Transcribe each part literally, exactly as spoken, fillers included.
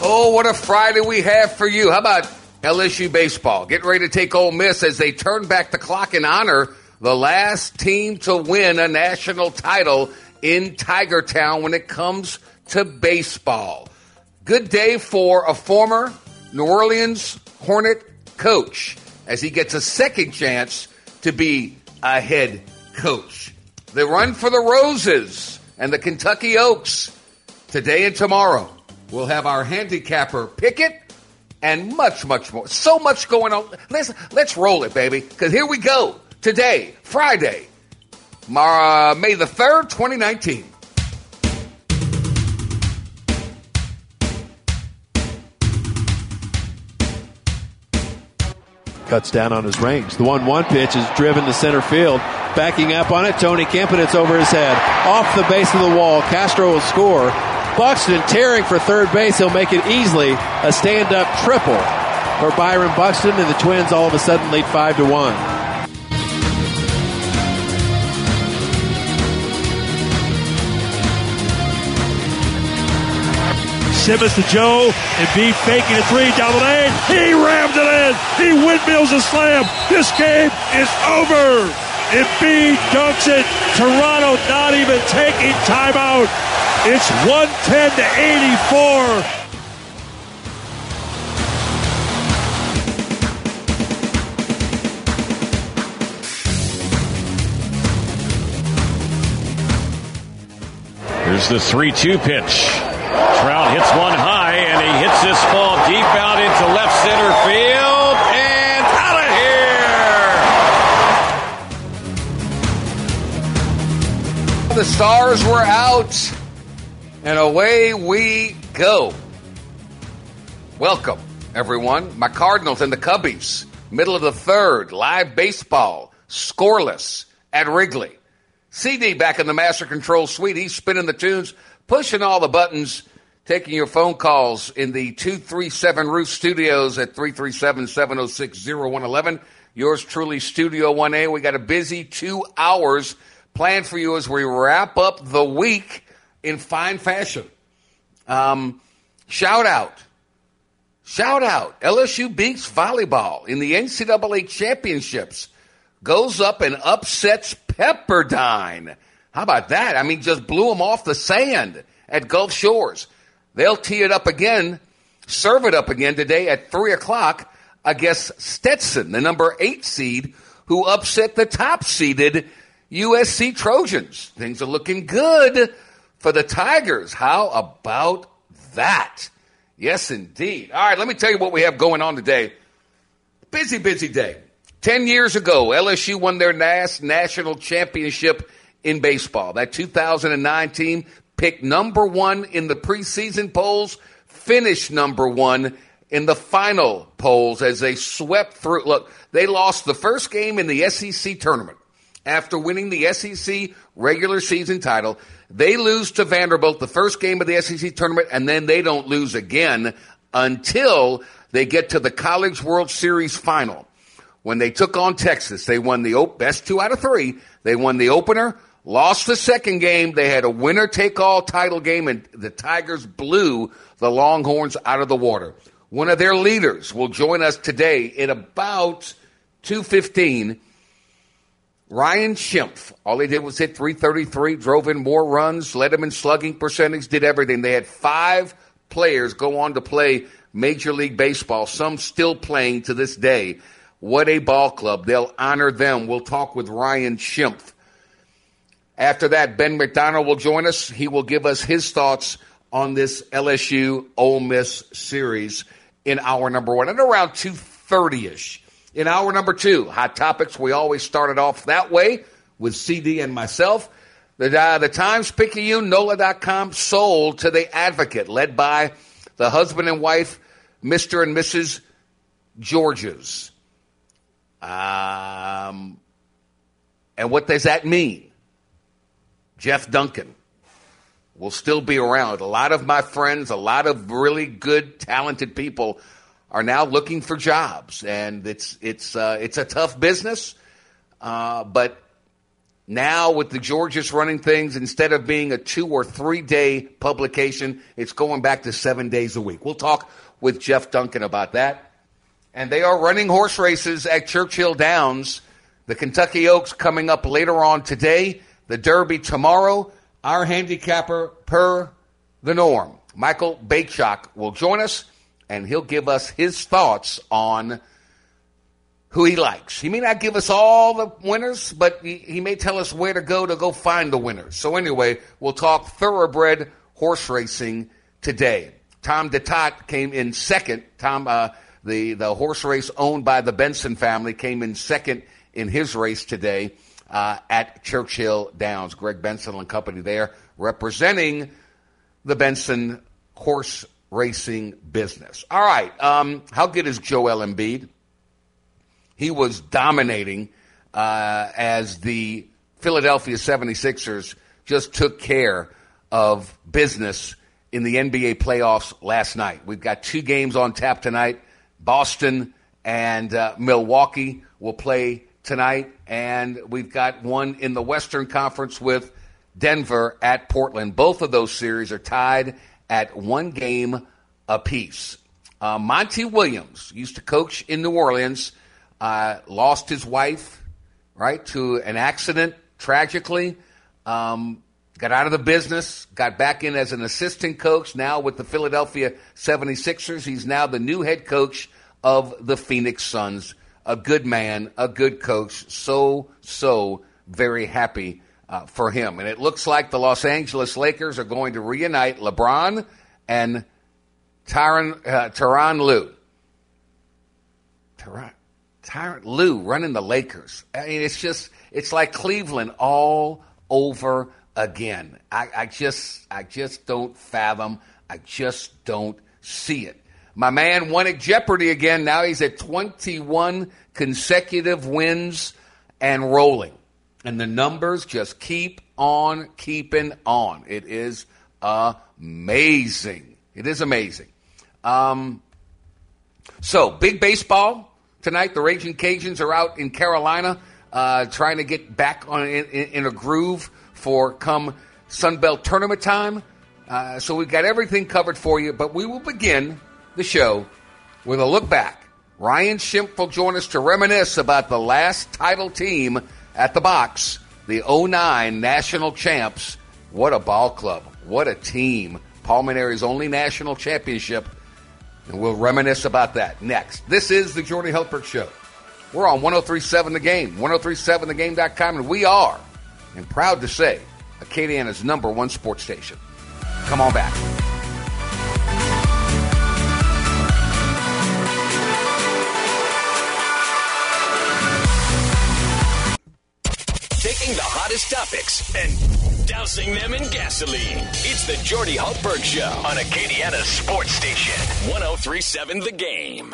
Oh, what a Friday we have for you. How about L S U baseball? Getting ready to take Ole Miss as they turn back the clock and honor the last team to win a national title in Tiger Town when it comes to baseball. Good day for a former New Orleans Hornet coach as he gets a second chance to be a head coach. The run for the Roses and the Kentucky Oaks today and tomorrow. We'll have our handicapper pick it and much, much more. So much going on. Let's, let's roll it, baby, because here we go. Today, Friday, uh, May the third, twenty nineteen. Cuts down on his range. The one one pitch is driven to center field. Backing up on it, Tony Kemp, and it's over his head. Off the base of the wall, Castro will score. Buxton tearing for third base. He'll make it easily a stand-up triple for Byron Buxton, and the Twins all of a sudden lead five to one. Simmons to Joe, and B faking a three down the lane. He rams it in. He windmills a slam. This game is over. Embiid dunks it. Toronto not even taking timeout. It's one ten to eighty-four. Here's the three two pitch. Trout hits one high, and he hits this ball deep out into left center field, and out of here. The Stars were out, and away we go. Welcome, everyone. My Cardinals and the Cubbies, middle of the third, live baseball, scoreless at Wrigley. C D back in the master control suite. He's spinning the tunes, pushing all the buttons, taking your phone calls in the two three seven Roof Studios at three three seven, seven oh six, oh one one one. Yours truly, Studio one A. We got a busy two hours planned for you as we wrap up the week in fine fashion. Um, shout out. Shout out. L S U beats volleyball in the N C double A championships. Goes up and upsets Pepperdine. How about that? I mean, just blew them off the sand at Gulf Shores. They'll tee it up again, serve it up again today at three o'clock against Stetson, the number eight seed, who upset the top-seeded U S C Trojans. Things are looking good for the Tigers. How about that? Yes, indeed. All right, let me tell you what we have going on today. Busy, busy day. Ten years ago, L S U won their last national championship in baseball. That two thousand nine team picked number one in the preseason polls, finished number one in the final polls as they swept through. Look, they lost the first game in the S E C tournament. After winning the S E C regular season title, they lose to Vanderbilt the first game of the S E C tournament, and then they don't lose again until they get to the College World Series final. When they took on Texas, they won the op- best two out of three. They won the opener, lost the second game. They had a winner-take-all title game, and the Tigers blew the Longhorns out of the water. One of their leaders will join us today at about two fifteen. Ryan Schimpf. All he did was hit three thirty-three, drove in more runs, led them in slugging percentage, did everything. They had five players go on to play Major League Baseball, some still playing to this day. What a ball club. They'll honor them. We'll talk with Ryan Schimpf. After that, Ben McDonald will join us. He will give us his thoughts on this L S U Ole Miss series in hour number one at around two thirty-ish. In hour number two, Hot Topics. We always started off that way with C D and myself. The, uh, the Times Picayune, N O L A dot com, sold to the Advocate, led by the husband and wife, Mister and Missus Georges. Um, and what does that mean? Jeff Duncan will still be around. A lot of my friends, a lot of really good, talented people are now looking for jobs, and it's it's uh, it's a tough business. Uh, but Now with the Georgians running things, instead of being a two or three day publication, it's going back to seven days a week. We'll talk with Jeff Duncan about that. And they are running horse races at Churchill Downs. The Kentucky Oaks coming up later on today. The Derby tomorrow. Our handicapper per the norm, Michael Bakeshock, will join us, and he'll give us his thoughts on who he likes. He may not give us all the winners, but he, he may tell us where to go to go find the winners. So anyway, we'll talk thoroughbred horse racing today. Tom DeTot came in second. Tom, uh, the, the horse race owned by the Benson family, came in second in his race today uh, at Churchill Downs. Greg Benson and company there representing the Benson horse racing business. All right, um, how good is Joel Embiid? He was dominating uh, as the Philadelphia seventy-sixers just took care of business in the N B A playoffs last night. We've got two games on tap tonight. Boston and uh, Milwaukee will play tonight, and we've got one in the Western Conference with Denver at Portland. Both of those series are tied at one game apiece. Uh, Monty Williams used to coach in New Orleans. Uh, lost his wife, right, to an accident, tragically. Um, got out of the business, got back in as an assistant coach, now with the Philadelphia seventy-sixers. He's now the new head coach of the Phoenix Suns. A good man, a good coach. So, so very happy uh, for him. And it looks like the Los Angeles Lakers are going to reunite LeBron and Tyronn, uh, Tyronn Lue. Tyronn. Tyronn Lue running the Lakers. I mean, it's just, it's like Cleveland all over again. I, I just, I just don't fathom. I just don't see it. My man won at Jeopardy again. Now he's at twenty-one consecutive wins and rolling. And the numbers just keep on keeping on. It is amazing. It is amazing. Um, so, big baseball. Tonight, the Raging Cajuns are out in Carolina uh, trying to get back on in, in a groove for come Sunbelt tournament time. Uh, so we've got everything covered for you, but we will begin the show with a look back. Ryan Schimpf will join us to reminisce about the last title team at the box, the oh nine National Champs. What a ball club. What a team. Paul Mainieri's only national championship. And we'll reminisce about that next. This is the Jordy Hultberg Show. We're on one oh three point seven The Game, one oh three point seven the game dot com, and we are, and proud to say, Acadiana's number one sports station. Come on back. Taking the hottest topics and dousing them in gasoline. It's the Jordy Hultberg Show on Acadiana's sports station, one oh three point seven The Game.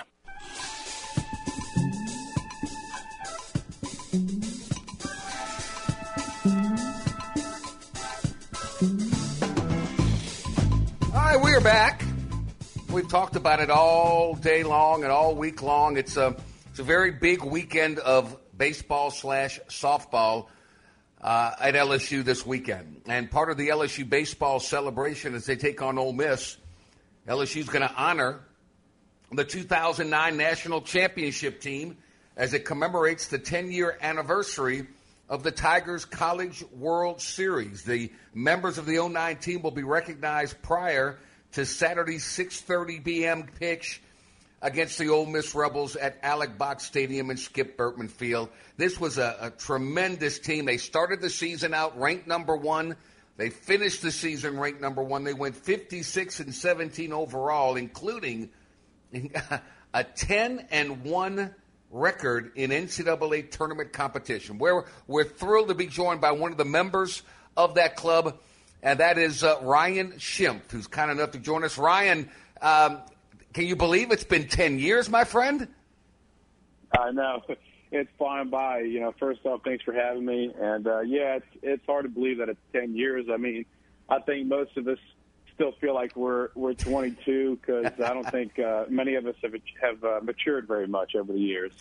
All right, we are back. We've talked about it all day long and all week long. It's a, it's a very big weekend of baseball slash softball Uh, at L S U this weekend. And part of the L S U baseball celebration as they take on Ole Miss, L S U is going to honor the two thousand nine National Championship team as it commemorates the ten-year anniversary of the Tigers College World Series. The members of the oh nine team will be recognized prior to Saturday's six thirty p.m. pitch against the Ole Miss Rebels at Alec Box Stadium and Skip Bertman Field. This was a, a tremendous team. They started the season out ranked number one. They finished the season ranked number one. They went fifty-six and seventeen overall, including a ten and one record in N C double A tournament competition. We're, we're thrilled to be joined by one of the members of that club, and that is uh, Ryan Schimpf, who's kind enough to join us. Ryan, um, can you believe it's been ten years, my friend? I know. It's flying by. You know, first off, thanks for having me. And, uh, yeah, it's, it's hard to believe that it's ten years. I mean, I think most of us still feel like we're we're twenty-two because I don't think uh, many of us have, have uh, matured very much over the years.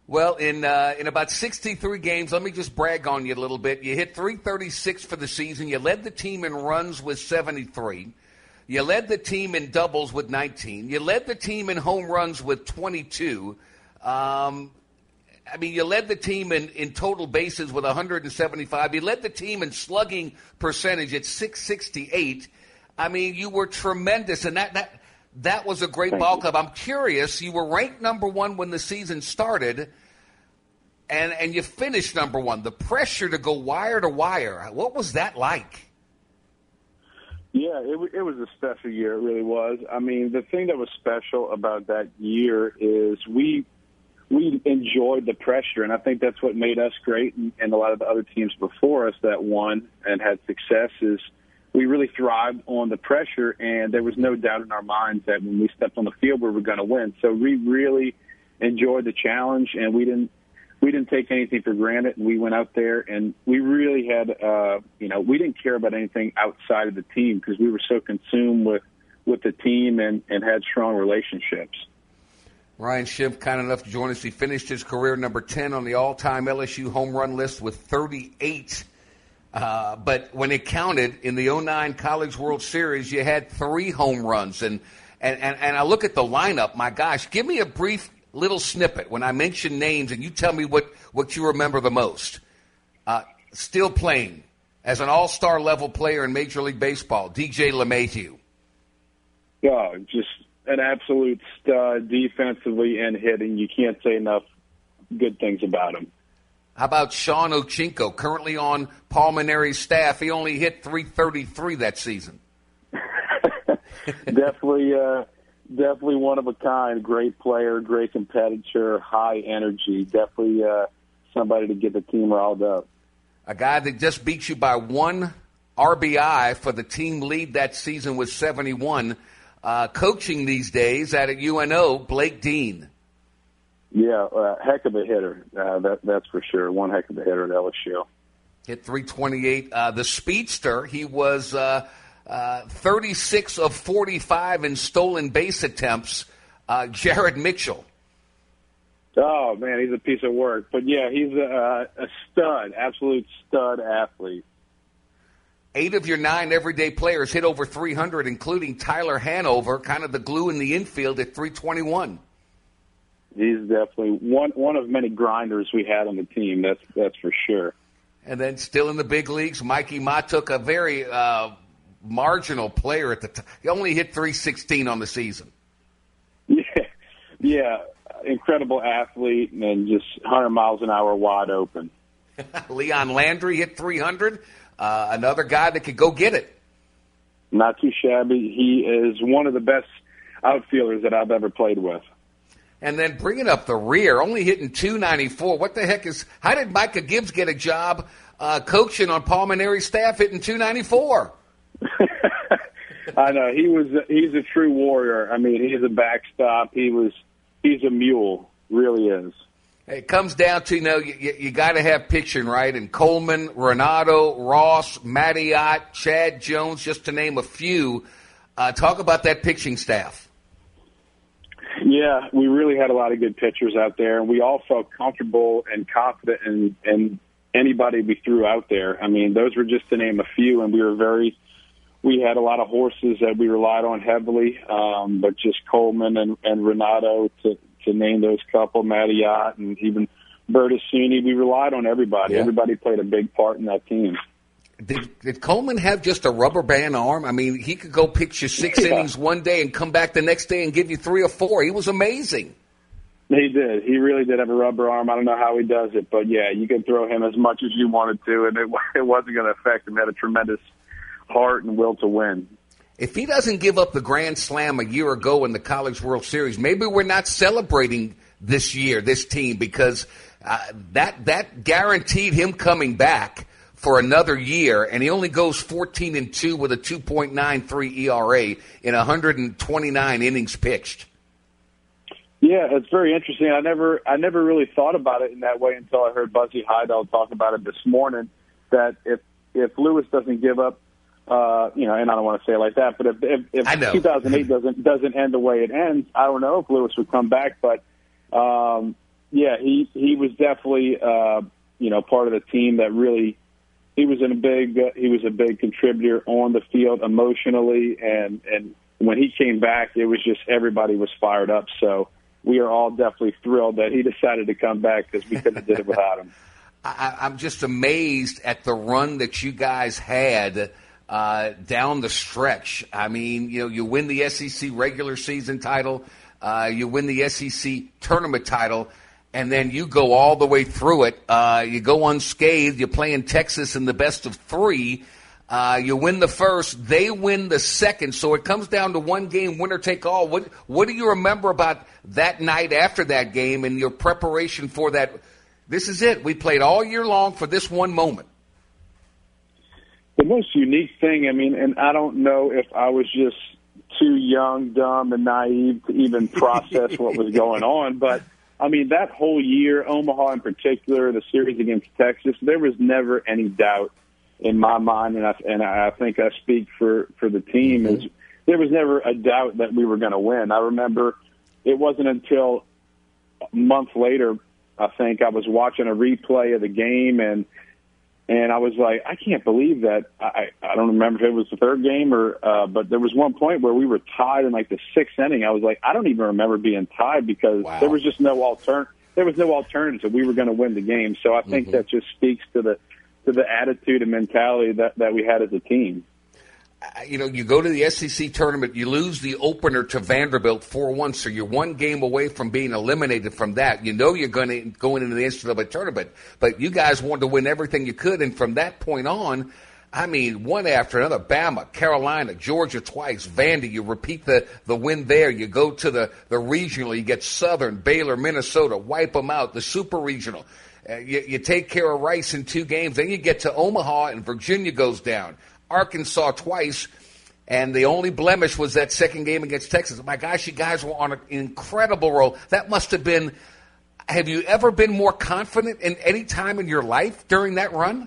Well, in uh, in about sixty-three games, let me just brag on you a little bit. You hit three thirty-six for the season. You led the team in runs with seventy-three. You led the team in doubles with nineteen. You led the team in home runs with twenty-two. Um, I mean, you led the team in, in total bases with one hundred seventy-five. You led the team in slugging percentage at six sixty-eight. I mean, you were tremendous, and that that that was a great Thank ball you. club. I'm curious. You were ranked number one when the season started, and and you finished number one. The pressure to go wire to wire. What was that like? Yeah, it, w- it was a special year. It really was. I mean, the thing that was special about that year is we we enjoyed the pressure, and I think that's what made us great, and, and a lot of the other teams before us that won and had success is we really thrived on the pressure, and there was no doubt in our minds that when we stepped on the field, we were going to win. So we really enjoyed the challenge, and we didn't we didn't take anything for granted. And we went out there, and we really had, uh, you know, we didn't care about anything outside of the team because we were so consumed with, with the team and, and had strong relationships. Ryan Schimpf, kind enough to join us. He finished his career number ten on the all-time L S U home run list with thirty-eight. Uh, but when it counted in the oh nine College World Series, you had three home runs. And, and, and, and I look at the lineup, my gosh, give me a brief little snippet when I mention names and you tell me what, what you remember the most. Uh, still playing as an all-star level player in Major League Baseball, D J LeMahieu. Oh, just an absolute stud defensively and hitting. You can't say enough good things about him. How about Sean Ochinko, currently on Paul Mainieri's staff? He only hit three thirty-three that season. Definitely, uh, definitely one of a kind. Great player, great competitor, high energy. Definitely uh, somebody to get the team riled up. A guy that just beat you by one R B I for the team lead that season with seventy-one. Uh, coaching these days out at U N O, Blake Dean. Yeah, uh, heck of a hitter. Uh, that, that's for sure. One heck of a hitter at L S U. Hit three twenty-eight. Uh, the speedster, he was uh, uh, thirty-six of forty-five in stolen base attempts. Uh, Jared Mitchell. Oh, man, he's a piece of work. But, yeah, he's a, a stud, absolute stud athlete. Eight of your nine everyday players hit over three hundred, including Tyler Hanover, kind of the glue in the infield at three twenty-one. He's definitely one one of many grinders we had on the team. That's that's for sure. And then still in the big leagues, Mikey Matuk, a very uh, marginal player at the time. He only hit three sixteen on the season. Yeah, yeah, incredible athlete and just one hundred miles an hour wide open. Leon Landry hit three hundred. Uh, another guy that could go get it. Not too shabby. He is one of the best outfielders that I've ever played with. And then bringing up the rear, only hitting two ninety-four. What the heck is – how did Micah Gibbs get a job uh, coaching on Paul Mainieri's staff hitting two ninety-four? I know. He was. He's a true warrior. I mean, he's a backstop. He was. He's a mule. Really is. It comes down to, you know, you, you, you got to have pitching, right? And Coleman, Renato, Ross, Mattiot, Chad Jones, just to name a few. Uh, talk about that pitching staff. Yeah, we really had a lot of good pitchers out there, and we all felt comfortable and confident in, in anybody we threw out there. I mean, those were just to name a few, and we were very – we had a lot of horses that we relied on heavily, um, but just Coleman and, and Renato to, to name those couple, Mattiot, and even Bertassini, we relied on everybody. Yeah. Everybody played a big part in that team. Did, did Coleman have just a rubber band arm? I mean, he could go pitch you six Yeah. innings one day and come back the next day and give you three or four. He was amazing. He did. He really did have a rubber arm. I don't know how he does it, but, yeah, you could throw him as much as you wanted to, and it, it wasn't going to affect him. He had a tremendous heart and will to win. If he doesn't give up the grand slam a year ago in the College World Series, maybe we're not celebrating this year, this team, because uh, that that guaranteed him coming back for another year, and he only goes fourteen and two with a two point nine three E R A in one hundred twenty-nine innings pitched. Yeah, it's very interesting. I never I never really thought about it in that way until I heard Buzzy Heidel talk about it this morning, that if if Lewis doesn't give up, uh, you know, and I don't want to say it like that, but if if, if two thousand eight doesn't doesn't end the way it ends, I don't know if Lewis would come back, but um, yeah, he he was definitely uh, you know part of the team that really he was in a big uh, he was a big contributor on the field emotionally, and and when he came back, it was just everybody was fired up. So we are all definitely thrilled that he decided to come back because we couldn't have did it without him. I, I'm just amazed at the run that you guys had uh, down the stretch. I mean, you know, you win the S E C regular season title, uh, you win the S E C tournament title, and then you go all the way through it. Uh, you go unscathed. You play in Texas in the best of three. Uh, you win the first. They win the second. So it comes down to one game, winner take all. What What do you remember about that night after that game and your preparation for that? This is it. We played all year long for this one moment. The most unique thing, I mean, and I don't know if I was just too young, dumb, and naive to even process what was going on, but I mean, that whole year, Omaha in particular, the series against Texas, there was never any doubt in my mind, and I, and I think I speak for, for the team, is there was never a doubt that we were going to win. I remember it wasn't until a month later, I think, I was watching a replay of the game, and and I was like, I can't believe that. I, I don't remember if it was the third game, or uh, but there was one point where we were tied in like the sixth inning. I was like, I don't even remember being tied because wow. there was just no altern- There was no alternative. We were going to win the game. So I think mm-hmm. that just speaks to the to the attitude and mentality that, that we had as a team. You know, you go to the S E C tournament, you lose the opener to Vanderbilt four one, so you're one game away from being eliminated from that. You know you're going to going into the N C double A tournament, but you guys wanted to win everything you could, and from that point on, I mean, one after another, Bama, Carolina, Georgia twice, Vandy, you repeat the, the win there. You go to the, the regional, you get Southern, Baylor, Minnesota, wipe them out, the super regional. Uh, you, you take care of Rice in two games, then you get to Omaha, and Virginia goes down. Arkansas twice, and the only blemish was that second game against Texas. My gosh, you guys were on an incredible roll. That must have been – have you ever been more confident in any time in your life during that run?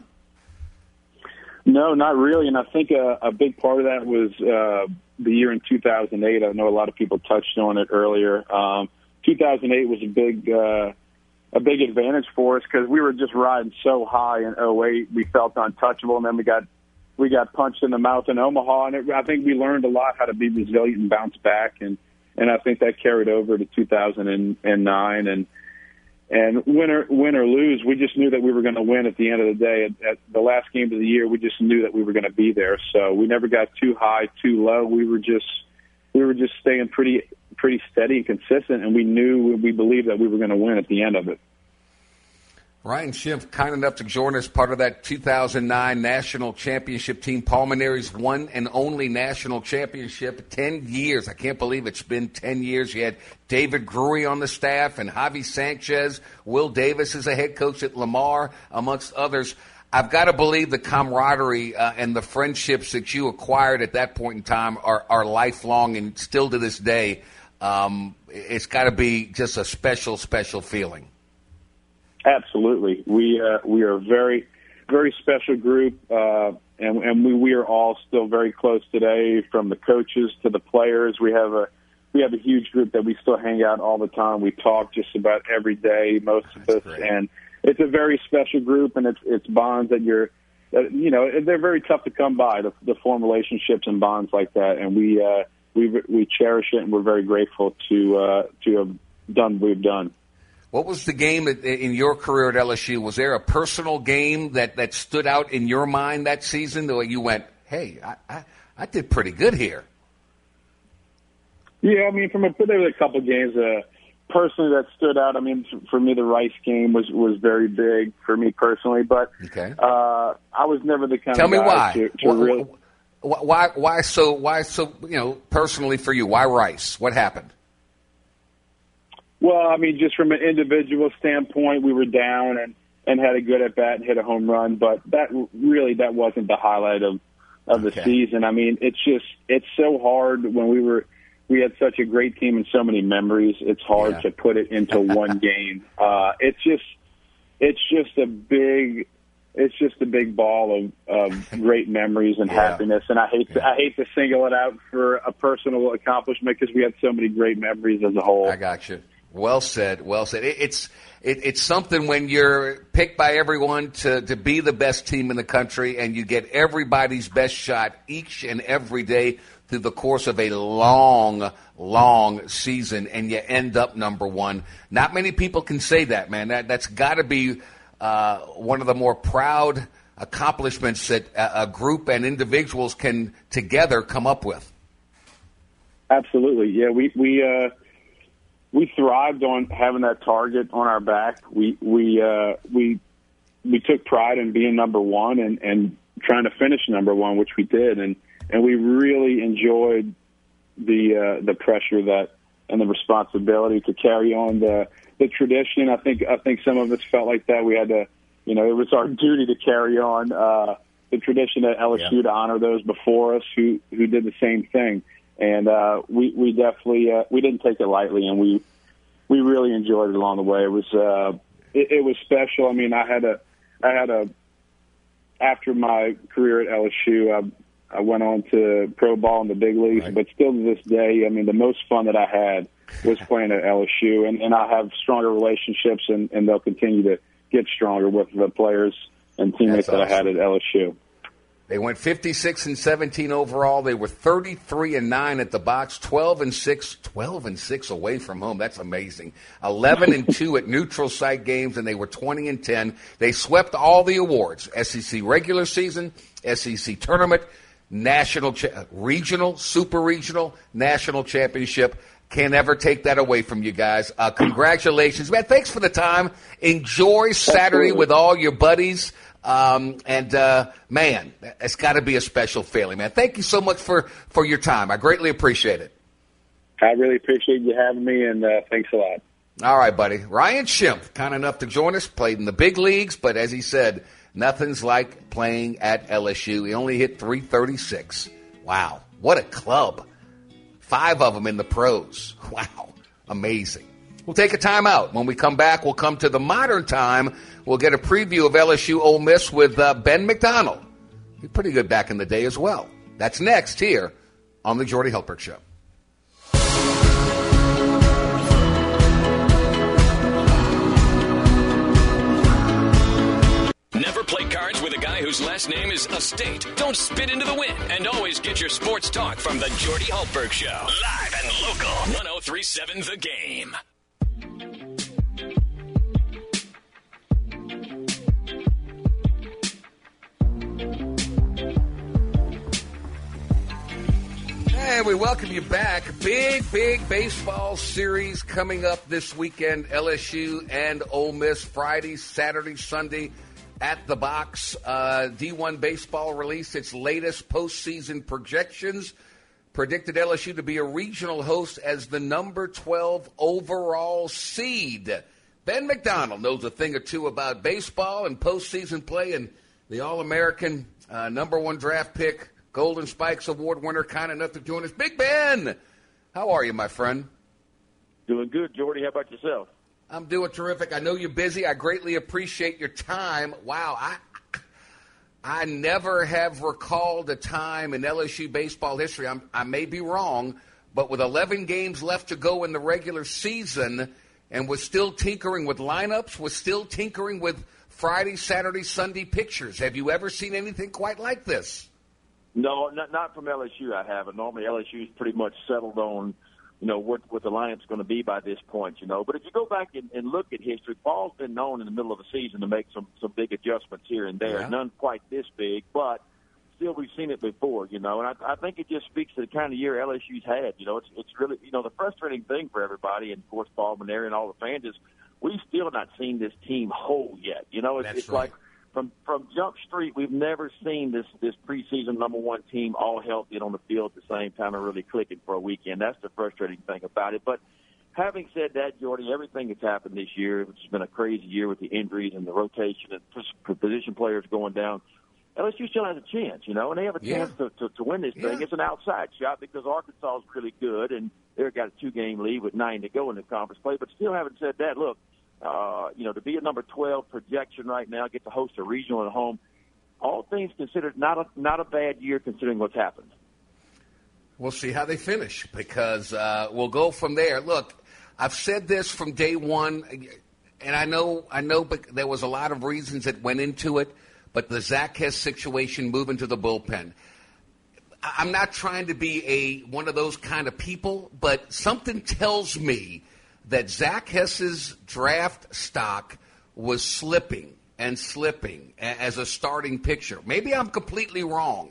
No, not really, and I think a, a big part of that was uh, the year in two thousand eight. I know a lot of people touched on it earlier. Um, two thousand eight was a big uh, a big advantage for us because we were just riding so high in oh eight. We felt untouchable, and then we got we got punched in the mouth in Omaha, and it, I think we learned a lot how to be resilient and bounce back, and, and I think that carried over to two thousand nine, and And win or, win or lose, we just knew that we were going to win at the end of the day. At, at the last game of the year, we just knew that we were going to be there. So we never got too high, too low. We were just we were just staying pretty pretty steady and consistent, and we knew, we believed that we were going to win at the end of it. Ryan Schimpf, kind enough to join us, part of that two thousand nine national championship team. Paul Mainieri's one and only national championship, ten years. I can't believe it's been ten years. You had David Gruey on the staff and Javi Sanchez. Will Davis is a head coach at Lamar, amongst others. I've got to believe the camaraderie uh, and the friendships that you acquired at that point in time are, are lifelong, and still to this day, um, it's got to be just a special, special feeling. Absolutely. We uh, we are a very, very special group, uh, and, and we, we are all still very close today, from the coaches to the players. We have a we have a huge group that we still hang out all the time. We talk just about every day, most of That's us, great. And it's a very special group, and it's it's bonds that you're, that, you know, they're very tough to come by, to, to form relationships and bonds like that, and we uh, we we cherish it, and we're very grateful to uh, to have done what we've done. What was the game that, in your career at L S U? Was there a personal game that, that stood out in your mind that season, the way you went, hey, I, I, I did pretty good here? Yeah, I mean, from a, there were a couple of games uh, personally that stood out. I mean, for me, the Rice game was, was very big for me personally, but okay. uh, I was never the kind Tell of me guy why. to, to why, really. Why, why so? Why so? You know, personally for you, why Rice? What happened? Well, I mean, just from an individual standpoint, we were down and, and had a good at bat and hit a home run, but that really that wasn't the highlight of of okay. the season. I mean, it's just it's so hard when we were we had such a great team and so many memories. It's hard yeah. to put it into one game. Uh, it's just it's just a big it's just a big ball of, of great memories and yeah. happiness. And I hate to, yeah. I hate to single it out for a personal accomplishment because we had so many great memories as a whole. I got you. Well said. Well said. It, it's it, it's something when you're picked by everyone to, to be the best team in the country, and you get everybody's best shot each and every day through the course of a long, long season, and you end up number one. Not many people can say that, man. That that's got to be uh, one of the more proud accomplishments that a, a group and individuals can together come up with. Absolutely, yeah. We we uh, we thrived on having that target on our back. We we uh, we we took pride in being number one and, and trying to finish number one, which we did, and, and we really enjoyed the uh, the pressure that and the responsibility to carry on the the tradition. I think I think some of us felt like that. We had to, you know, it was our duty to carry on uh, the tradition at L S U, yeah, to honor those before us who who did the same thing. And uh, we we definitely uh, we didn't take it lightly, and we we really enjoyed it along the way. It was uh, it, it was special. I mean, I had a I had a after my career at L S U, I, I went on to pro ball in the big leagues, right, but still to this day, I mean, the most fun that I had was playing at L S U, and, and I have stronger relationships, and, and they'll continue to get stronger with the players and teammates awesome. that I had at L S U. They went fifty-six and seventeen overall. They were thirty-three and nine at the box, twelve and six, twelve and six away from home. That's amazing. eleven and two at neutral site games, and they were twenty and ten. They swept all the awards: S E C regular season, S E C tournament, national, cha- regional, super regional, national championship. Can't ever take that away from you guys. Uh, congratulations, man. Thanks for the time. Enjoy Saturday with all your buddies. Um, and, uh, man, it's got to be a special feeling, man. Thank you so much for, for your time. I greatly appreciate it. I really appreciate you having me, and uh, thanks a lot. All right, buddy. Ryan Schimpf, kind enough to join us, played in the big leagues, but as he said, nothing's like playing at L S U. He only hit three thirty-six. Wow. What a club. Five of them in the pros. Wow. Amazing. We'll take a timeout. When we come back, we'll come to the modern time. We'll get a preview of L S U Ole Miss with uh, Ben McDonald. He's pretty good back in the day as well. That's next here on the Jordy Hultberg Show. Never play cards with a guy whose last name is Estate. Don't spit into the wind. And always get your sports talk from the Jordy Hultberg Show. Live and local. one oh three seven The Game. And we welcome you back. Big, big baseball series coming up this weekend. L S U and Ole Miss, Friday, Saturday, Sunday at the box. Uh, D one Baseball released its latest postseason projections. Predicted L S U to be a regional host as the number twelve overall seed. Ben McDonald knows a thing or two about baseball and postseason play, and the All-American uh, number one draft pick, Golden Spikes Award winner, kind enough to join us. Big Ben, how are you, my friend? Doing good, Jordy. How about yourself? I'm doing terrific. I know you're busy. I greatly appreciate your time. Wow, I I never have recalled a time in L S U baseball history. I'm, I may be wrong, but with eleven games left to go in the regular season, and was still tinkering with lineups, was still tinkering with Friday, Saturday, Sunday pictures. Have you ever seen anything quite like this? No, not, not from L S U. I haven't. Normally, L S U's pretty much settled on, you know, what, what the lineup's going to be by this point, you know. But if you go back and, and look at history, Paul's been known in the middle of the season to make some, some big adjustments here and there. Yeah. None quite this big, but still we've seen it before, you know. And I, I think it just speaks to the kind of year L S U's had. You know, it's it's really, you know, the frustrating thing for everybody, and, of course, Paul Mainieri and all the fans, is we've still not seen this team whole yet. You know, it's, it's right. like from from Jump Street, we've never seen this this preseason number one team all healthy and on the field at the same time and really clicking for a weekend. That's the frustrating thing about it. But having said that, Jordy, everything that's happened this year, which has been a crazy year with the injuries and the rotation and position players going down, L S U still has a chance, you know, and they have a chance yeah. to, to, to win this thing. Yeah. It's an outside shot because Arkansas is really good, and they've got a two-game lead with nine to go in the conference play. But still, having said that, look, Uh, you know, to be a number twelve projection right now, get to host a regional at home, all things considered, not a not a bad year considering what's happened. We'll see how they finish because uh, we'll go from there. Look, I've said this from day one, and I know, I know, but there was a lot of reasons that went into it. But the Zach Hess situation, moving to the bullpen, I'm not trying to be a one of those kind of people, but something tells me that Zach Hess's draft stock was slipping and slipping as a starting pitcher. Maybe I'm completely wrong.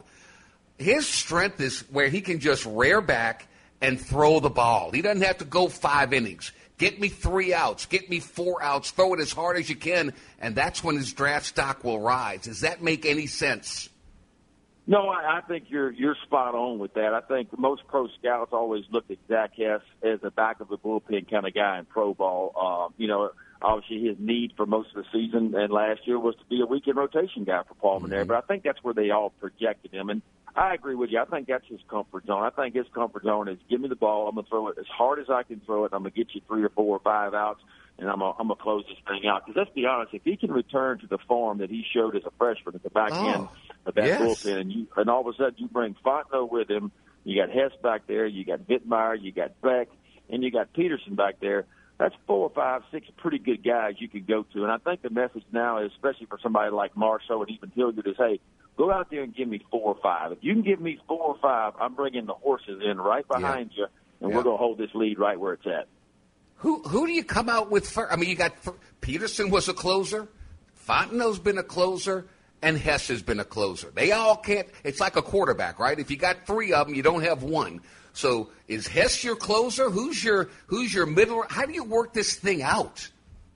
His strength is where he can just rear back and throw the ball. He doesn't have to go five innings. Get me three outs. Get me four outs. Throw it as hard as you can, and that's when his draft stock will rise. Does that make any sense? No, I, I think you're you're spot on with that. I think most pro scouts always look at Zach Hess as a back of the bullpen kind of guy in pro ball. Uh, you know, obviously his need for most of the season and last year was to be a weekend rotation guy for Paul Mainieri, mm-hmm. but I think that's where they all projected him. And I agree with you. I think that's his comfort zone. I think his comfort zone is give me the ball. I'm going to throw it as hard as I can throw it. I'm going to get you three or four or five outs, and I'm going to close this thing out. Because let's be honest, if he can return to the form that he showed as a freshman at the back oh, end of that yes. bullpen, and, you, and all of a sudden you bring Fontenot with him, you got Hess back there, you got Vittmeyer, you got Beck, and you got Peterson back there. That's four or five, six pretty good guys you could go to. And I think the message now is, especially for somebody like Marceau and even Hilliard, is, hey, go out there and give me four or five. If you can give me four or five, I'm bringing the horses in right behind yeah. you, and yeah. we're going to hold this lead right where it's at. Who who do you come out with first? I mean, you got Peterson was a closer, Fontenot's been a closer, and Hess has been a closer. They all can't. It's like a quarterback, right? If you got three of them, you don't have one. So is Hess your closer? Who's your who's your middle? How do you work this thing out?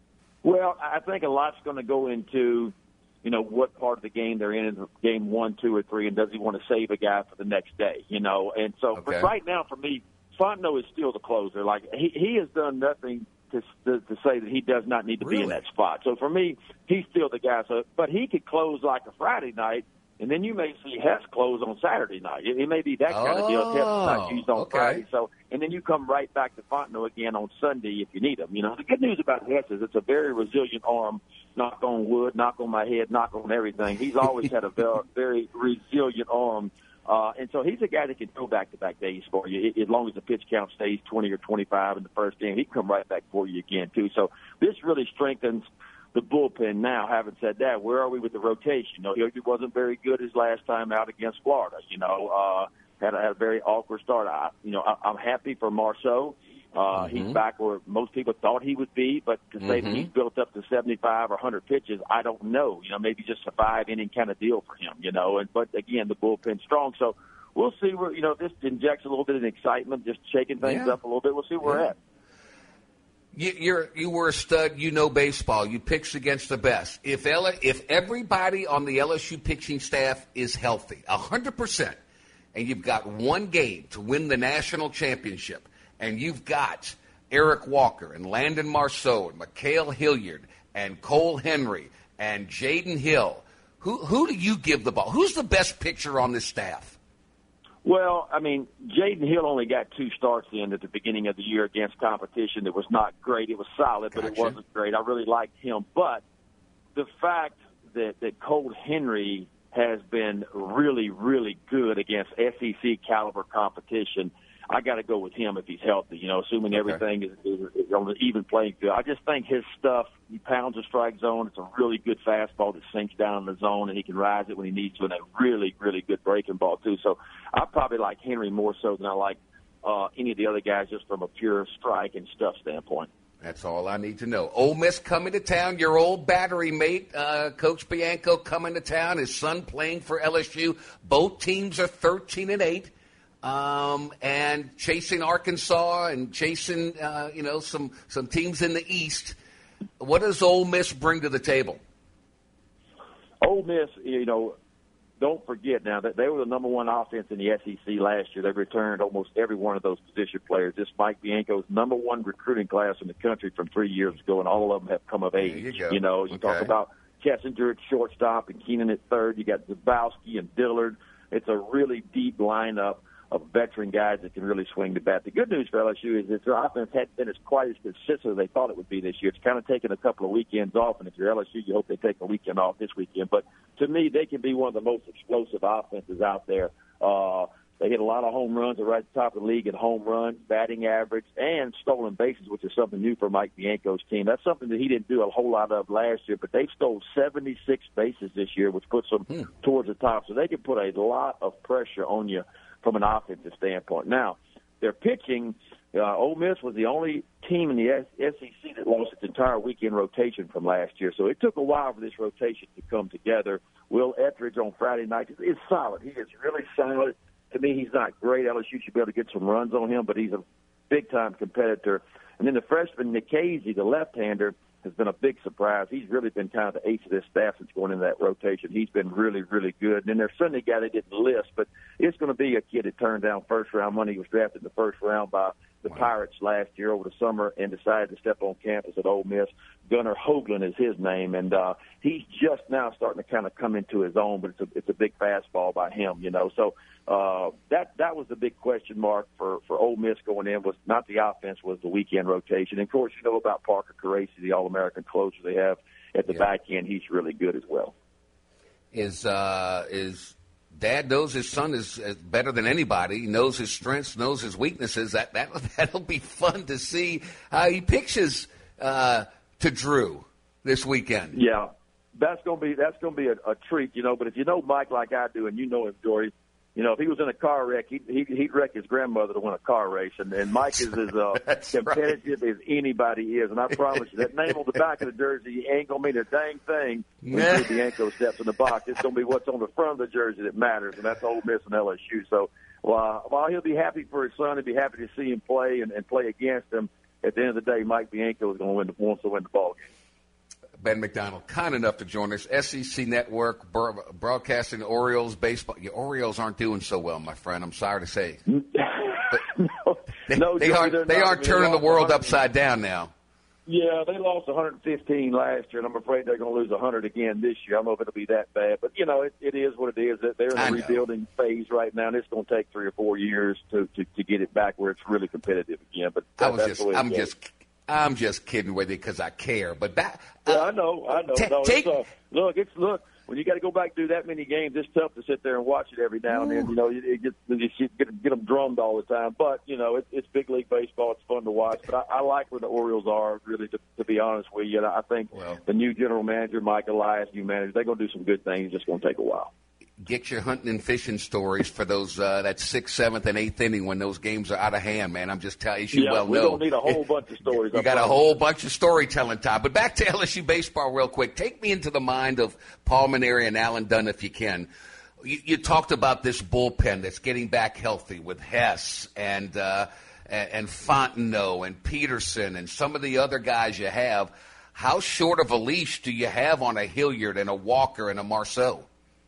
Well, I think a lot's going to go into, you know, what part of the game they're in, game one, two, or three, and does he want to save a guy for the next day, you know? And so okay. for right now, for me, Fontenot is still the closer. Like, he, he has done nothing to, to to say that he does not need to really? be in that spot. So for me, he's still the guy. So, but he could close like a Friday night, and then you may see Hess close on Saturday night. It, it may be that kind oh, of deal. Hess is not used on okay. Friday. So, and then you come right back to Fontenot again on Sunday if you need him. You know, the good news about Hess is it's a very resilient arm. Knock on wood, knock on my head, knock on everything. He's always had a very, very resilient arm. Uh, and so he's a guy that can go back-to-back days for you. As long as the pitch count stays twenty or twenty-five in the first game, he can come right back for you again, too. So this really strengthens the bullpen now. Having said that, where are we with the rotation? You know, he wasn't very good his last time out against Florida. You know, uh, had, a, had a very awkward start. I, you know, I, I'm happy for Marceau. Uh, mm-hmm. He's back where most people thought he would be, but to say mm-hmm. that he's built up to seventy-five or one hundred pitches, I don't know. You know, maybe just a five-inning kind of deal for him, you know. And But, again, the bullpen's strong. So we'll see where, you know, this injects a little bit of excitement, just shaking things yeah. up a little bit. We'll see where yeah. we're at. You, you're, you were a stud. You know baseball. You pitched against the best. If L- if everybody on the L S U pitching staff is healthy, one hundred percent, and you've got one game to win the national championship, and you've got Eric Walker and Landon Marceau and Mikael Hilliard and Cole Henry and Jaden Hill, who who do you give the ball? Who's the best pitcher on this staff? Well, I mean, Jaden Hill only got two starts in at the beginning of the year against competition. It was not great. It was solid, gotcha. but it wasn't great. I really liked him. But the fact that, that Cole Henry has been really, really good against S E C caliber competition, I got to go with him if he's healthy, you know, assuming okay. everything is, is, is on an even playing field. I just think his stuff, he pounds the strike zone. It's a really good fastball that sinks down in the zone, and he can rise it when he needs to, and a really, really good breaking ball, too. So I probably like Henry more so than I like uh, any of the other guys just from a pure strike and stuff standpoint. That's all I need to know. Ole Miss coming to town, your old battery mate, uh, Coach Bianco coming to town, his son playing for L S U. Both teams are thirteen and eight. Um, and chasing Arkansas and chasing, uh, you know, some, some teams in the East. What does Ole Miss bring to the table? Ole Miss, you know, don't forget now that they were the number one offense in the S E C last year. They returned almost every one of those position players. This Mike Bianco's number one recruiting class in the country from three years ago, and all of them have come of age. There you go. You know, you okay. talk about Kessinger at shortstop and Keenan at third. You got Zabowski and Dillard. It's a really deep lineup of veteran guys that can really swing the bat. The good news for L S U is that their offense hadn't been as quite as consistent as they thought it would be this year. It's kind of taken a couple of weekends off, and if you're L S U, you hope they take a weekend off this weekend. But to me, they can be one of the most explosive offenses out there. Uh, They hit a lot of home runs. They're right at the top of the league in home runs, batting average, and stolen bases, which is something new for Mike Bianco's team. That's something that he didn't do a whole lot of last year, but they've stole seventy-six bases this year, which puts them hmm. towards the top. So they can put a lot of pressure on you from an offensive standpoint. Now, their pitching, uh, Ole Miss was the only team in the S E C that lost its entire weekend rotation from last year. So it took a while for this rotation to come together. Will Etheridge on Friday night is solid. He is really solid. To me, he's not great. L S U should be able to get some runs on him, but he's a big-time competitor. And then the freshman, Nick Casey, the left-hander, has been a big surprise. He's really been kind of the ace of this staff since going into that rotation. He's been really, really good. And then their Sunday guy they didn't list, but it's going to be a kid that turned down first-round money. He was drafted in the first round by the wow. Pirates last year over the summer and decided to step on campus at Ole Miss. Gunnar Hoagland is his name, and uh, he's just now starting to kind of come into his own, but it's a, it's a big fastball by him, you know. So uh, that that was the big question mark for, for Ole Miss going in, was not the offense, was the weekend rotation. And, of course, you know about Parker Caracci, the All-American closer they have at the yeah. back end. He's really good as well. Is uh, is Dad knows his son is, is better than anybody. He knows his strengths, knows his weaknesses. That, that, that'll be fun to see how he pitches uh, to Drew this weekend. Yeah, that's gonna be that's gonna be a, a treat, you know. But if you know Mike like I do, and you know him, Jory, you know if he was in a car wreck, he'd, he'd, he'd wreck his grandmother to win a car race. And, and Mike is as uh, competitive right. as anybody is. And I promise you, that name on the back of the jersey ain't gonna mean a dang thing when Drew Bianco steps in the box. It's gonna be what's on the front of the jersey that matters, and that's Ole Miss and L S U. So while, while he'll be happy for his son and be happy to see him play and, and play against him, at the end of the day, Mike Bianco is going to win, wants to win the ball game. Ben McDonald, kind enough to join us. S E C Network, broadcasting the Orioles baseball. Your Orioles aren't doing so well, my friend. I'm sorry to say. no, they, no, they aren't. They aren't turning the world upside down now. Yeah, they lost one hundred fifteen last year, and I'm afraid they're going to lose one hundred again this year. I don't know if it'll be that bad, but you know, it, it is what it is. They're in a rebuilding phase right now, and it's going to take three or four years to, to, to get it back where it's really competitive again. But that, I was that's just, the way I'm it goes. just, I'm just kidding with you because I care. But that, uh, yeah, I know, I know. T- no, take, it's, uh, look, it's look. When you got to go back and do that many games, it's tough to sit there and watch it every now and then. You know, you, you, get, you get, get them drummed all the time. But, you know, it, it's big league baseball. It's fun to watch. But I, I like where the Orioles are, really, to, to be honest with you. And I think well, the new general manager, Mike Elias, new manager, they're going to do some good things. It's just going to take a while. Get your hunting and fishing stories for those uh, that sixth, seventh, and eighth inning when those games are out of hand, man. I'm just telling you, you yeah, well we know. We don't need a whole bunch of stories. You got a whole bunch of storytelling time. But back to L S U baseball real quick. Take me into the mind of Paul Mainieri and Alan Dunn if you can. You, you talked about this bullpen that's getting back healthy with Hess and, uh, and, and Fontenot and Peterson and some of the other guys you have. How short of a leash do you have on a Hilliard and a Walker and a Marceau?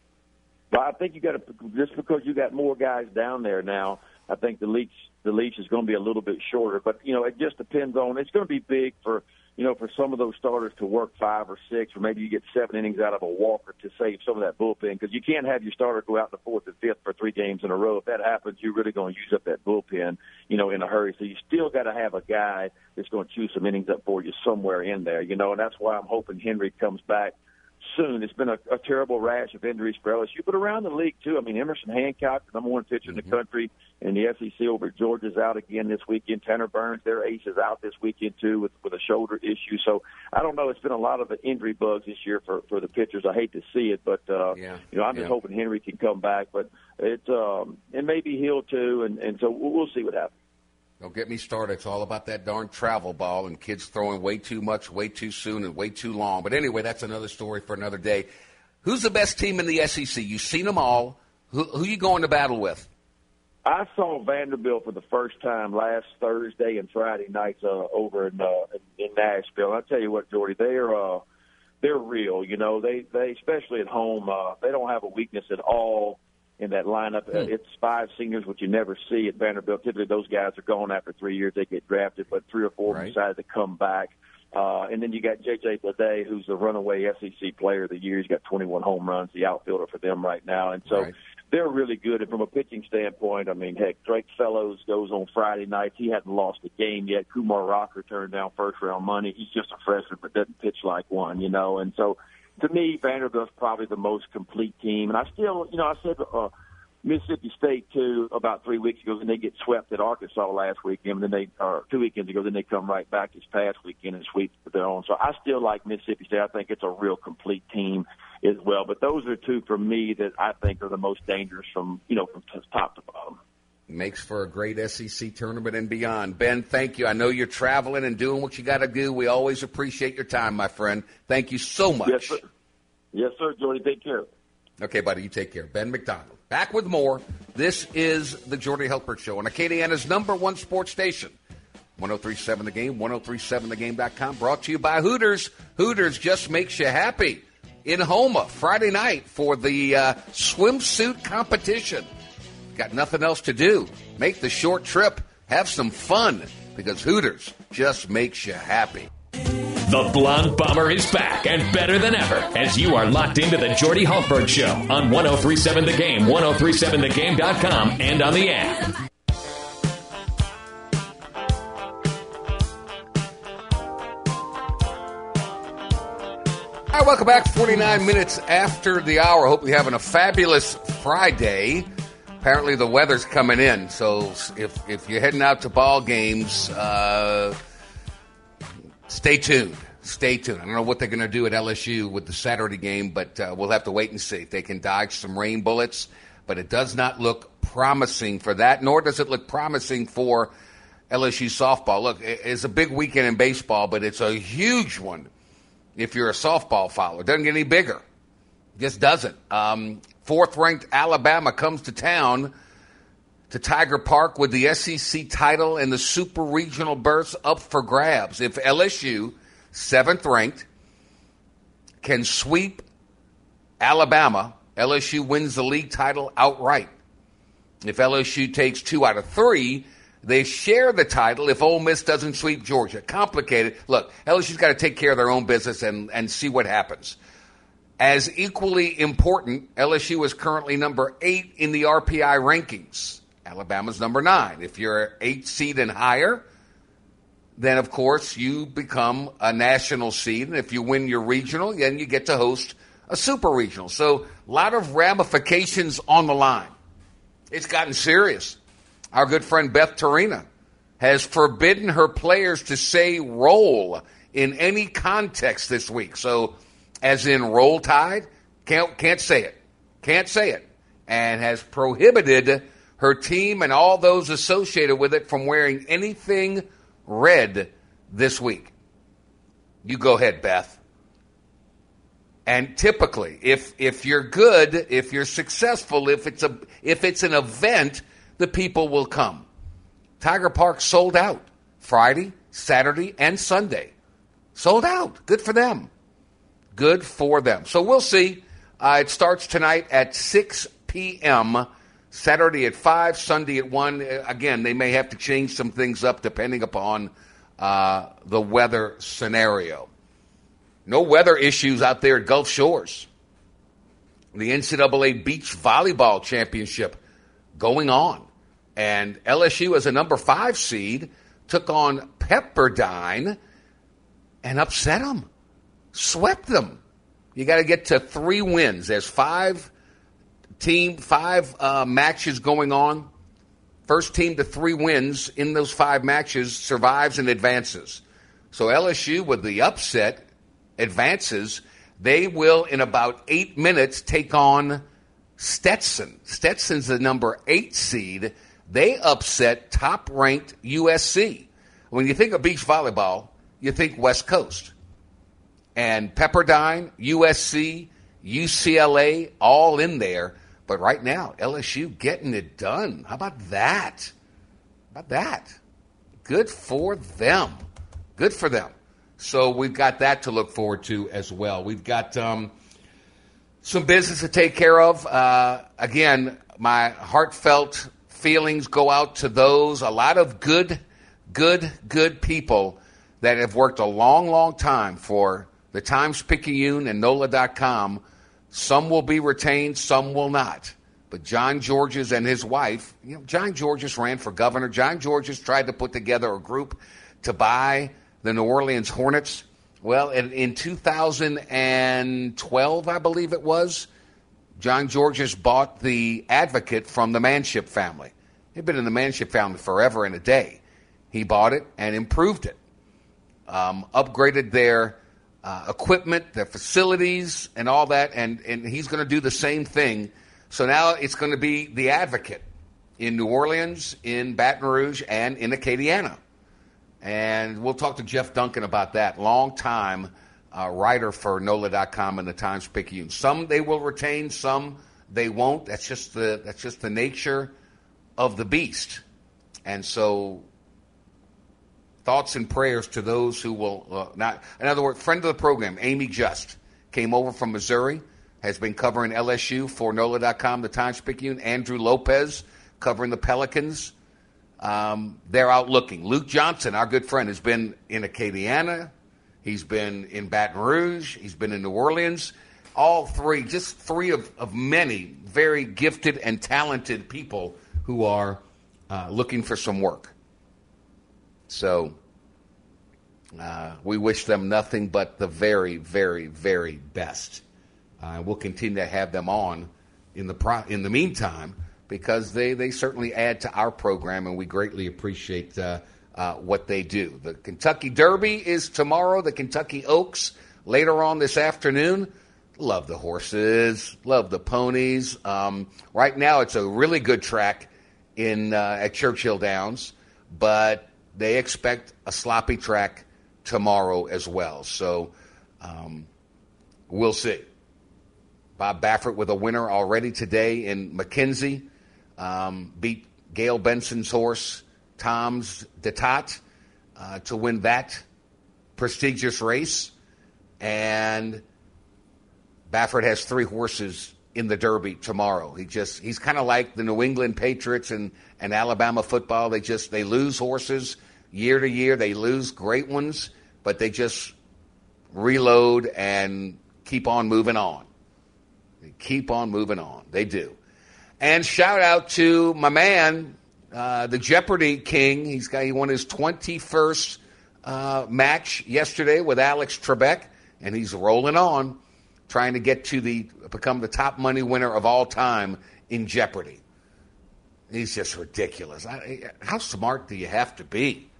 Well, I think you got to, just because you got more guys down there now, I think the leash the leash is going to be a little bit shorter. But you know, it just depends on. It's going to be big for you know for some of those starters to work five or six, or maybe you get seven innings out of a Walker to save some of that bullpen, because you can't have your starter go out in the fourth and fifth for three games in a row. If that happens, you're really going to use up that bullpen, you know, in a hurry. So you still got to have a guy that's going to chew some innings up for you somewhere in there, you know. And that's why I'm hoping Henry comes back soon. It's been a, a terrible rash of injuries for L S U, but around the league too. I mean, Emerson Hancock, the number one pitcher mm-hmm. in the country, and the S E C over at Georgia's out again this weekend. Tanner Burns, their ace, is out this weekend too with with a shoulder issue. So I don't know. It's been a lot of injury bugs this year for for the pitchers. I hate to see it, but uh, yeah. you know, I'm just yeah. hoping Henry can come back. But it's um, and maybe Hill too, and and so we'll, we'll see what happens. Don't get me started. It's all about that darn travel ball and kids throwing way too much, way too soon, and way too long. But anyway, that's another story for another day. Who's the best team in the S E C? You've seen them all. Who, who are you going to battle with? I saw Vanderbilt for the first time last Thursday and Friday nights uh, over in, uh, in Nashville. I tell you what, Jordy, they're uh, they're real. You know, they they especially at home, uh, they don't have a weakness at all in that lineup. Hmm. Uh, it's five seniors, which you never see at Vanderbilt. Typically, those guys are gone after three years. They get drafted, but three or four right. decided to come back. Uh, and then you got J J Bleday, who's the runaway S E C player of the year. He's got twenty-one home runs, the outfielder for them right now. And so right. they're really good. And from a pitching standpoint, I mean, heck, Drake Fellows goes on Friday nights. He hadn't lost a game yet. Kumar Rocker turned down first-round money. He's just a freshman, but doesn't pitch like one, you know. And so to me, Vanderbilt's probably the most complete team. And I still, you know, I said uh, Mississippi State, too, about three weeks ago, and they get swept at Arkansas last weekend, and then they, or two weekends ago, then they come right back this past weekend and sweep their own. So I still like Mississippi State. I think it's a real complete team as well. But those are two for me that I think are the most dangerous from, you know, from top to bottom. Makes for a great S E C tournament and beyond. Ben, thank you. I know you're traveling and doing what you got to do. We always appreciate your time, my friend. Thank you so much. Yes, sir. Yes, sir, Jordy. Take care. Okay, buddy, you take care. Ben McDonald. Back with more. This is the Jordy Hultberg Show on Acadiana's number one sports station. one oh three point seven The Game, ten thirty-seven the game dot com. Brought to you by Hooters. Hooters just makes you happy. In Homa, Friday night for the uh, swimsuit competition. Got nothing else to do. Make the short trip. Have some fun because Hooters just makes you happy. The Blonde Bomber is back and better than ever as you are locked into the Jordy Hultberg Show on ten thirty-seven The Game, ten thirty-seven the game dot com, and on the app. All right, welcome back. forty-nine minutes after the hour. Hope you're having a fabulous Friday. Apparently the weather's coming in, so if if you're heading out to ball games, uh, stay tuned. Stay tuned. I don't know what they're going to do at L S U with the Saturday game, but uh, we'll have to wait and see if they can dodge some rain bullets. But it does not look promising for that, nor does it look promising for L S U softball. Look, it's a big weekend in baseball, but it's a huge one if you're a softball follower. It doesn't get any bigger. It just doesn't. Um, fourth-ranked Alabama comes to town to Tiger Park with the S E C title and the super regional berths up for grabs. If L S U, seventh-ranked, can sweep Alabama, L S U wins the league title outright. If L S U takes two out of three, they share the title if Ole Miss doesn't sweep Georgia. Complicated. Look, L S U's got to take care of their own business and, and see what happens. As equally important, L S U is currently number eight in the R P I rankings. Alabama's number nine. If you're an eight seed and higher, then, of course, you become a national seed. And if you win your regional, then you get to host a super regional. So a lot of ramifications on the line. It's gotten serious. Our good friend Beth Torina has forbidden her players to say roll in any context this week. So as in roll tide, can't, can't say it. Can't say it. And has prohibited her team and all those associated with it from wearing anything red this week. You go ahead, Beth. And typically, if if you're good, if you're successful, if it's a if it's an event, the people will come. Tiger Park sold out Friday, Saturday, and Sunday. Sold out. Good for them. Good for them. So we'll see. Uh, it starts tonight at six p.m., Saturday at five, Sunday at one. Again, they may have to change some things up depending upon uh, the weather scenario. No weather issues out there at Gulf Shores. The N C double A Beach Volleyball Championship going on. And L S U, as a number five seed, took on Pepperdine and upset them. Swept them. You got to get to three wins. There's five team, five uh, matches going on. First team to three wins in those five matches survives and advances. So L S U, with the upset, advances. They will, in about eight minutes, take on Stetson. Stetson's the number eight seed. They upset top-ranked U S C. When you think of beach volleyball, you think West Coast. And Pepperdine, U S C, U C L A, all in there. But right now, L S U getting it done. How about that? How about that? Good for them. Good for them. So we've got that to look forward to as well. We've got um, some business to take care of. Uh, again, my heartfelt feelings go out to those, a lot of good, good, good people that have worked a long, long time for the Times-Picayune and NOLA dot com. Some will be retained, some will not. But John Georges and his wife, you know, John Georges ran for governor. John Georges tried to put together a group to buy the New Orleans Hornets. Well, in, in two thousand twelve, I believe it was, John Georges bought the Advocate from the Manship family. They've been in the Manship family forever and a day. He bought it and improved it, um, upgraded their uh, equipment, their facilities, and all that, and, and he's going to do the same thing. So now it's going to be the Advocate in New Orleans, in Baton Rouge, and in Acadiana. And we'll talk to Jeff Duncan about that. Long time uh, writer for N O L A dot com and the Times-Picayune. Some they will retain, some they won't. That's just the that's just the nature of the beast. And so, thoughts and prayers to those who will uh, not. In other words, friend of the program, Amy Just, came over from Missouri, has been covering L S U for N O L A dot com, the Times-Picayune. Andrew Lopez covering the Pelicans. Um, they're out looking. Luke Johnson, our good friend, has been in Acadiana. He's been in Baton Rouge. He's been in New Orleans. All three, just three of, of many very gifted and talented people who are uh, looking for some work. So uh, we wish them nothing but the very, very, very best. Uh, we'll continue to have them on in the pro- in the meantime, because they, they certainly add to our program, and we greatly appreciate uh, uh, what they do. The Kentucky Derby is tomorrow, the Kentucky Oaks later on this afternoon. Love the horses, love the ponies. Um, right now it's a really good track in uh, at Churchill Downs, but they expect a sloppy track tomorrow as well. So um, we'll see. Bob Baffert with a winner already today in McKenzie. Um, beat Gail Benson's horse, Tom's Detat, uh, to win that prestigious race. And Baffert has three horses in the Derby tomorrow. He just he's kind of like the New England Patriots and, and Alabama football. They just they lose horses year to year. They lose great ones, but they just reload and keep on moving on. They keep on moving on. They do. And shout out to my man, uh, the Jeopardy King. He's got he won his twenty-first uh, match yesterday with Alex Trebek, and he's rolling on, trying to get to the become the top money winner of all time in Jeopardy. He's just ridiculous. I, how smart do you have to be?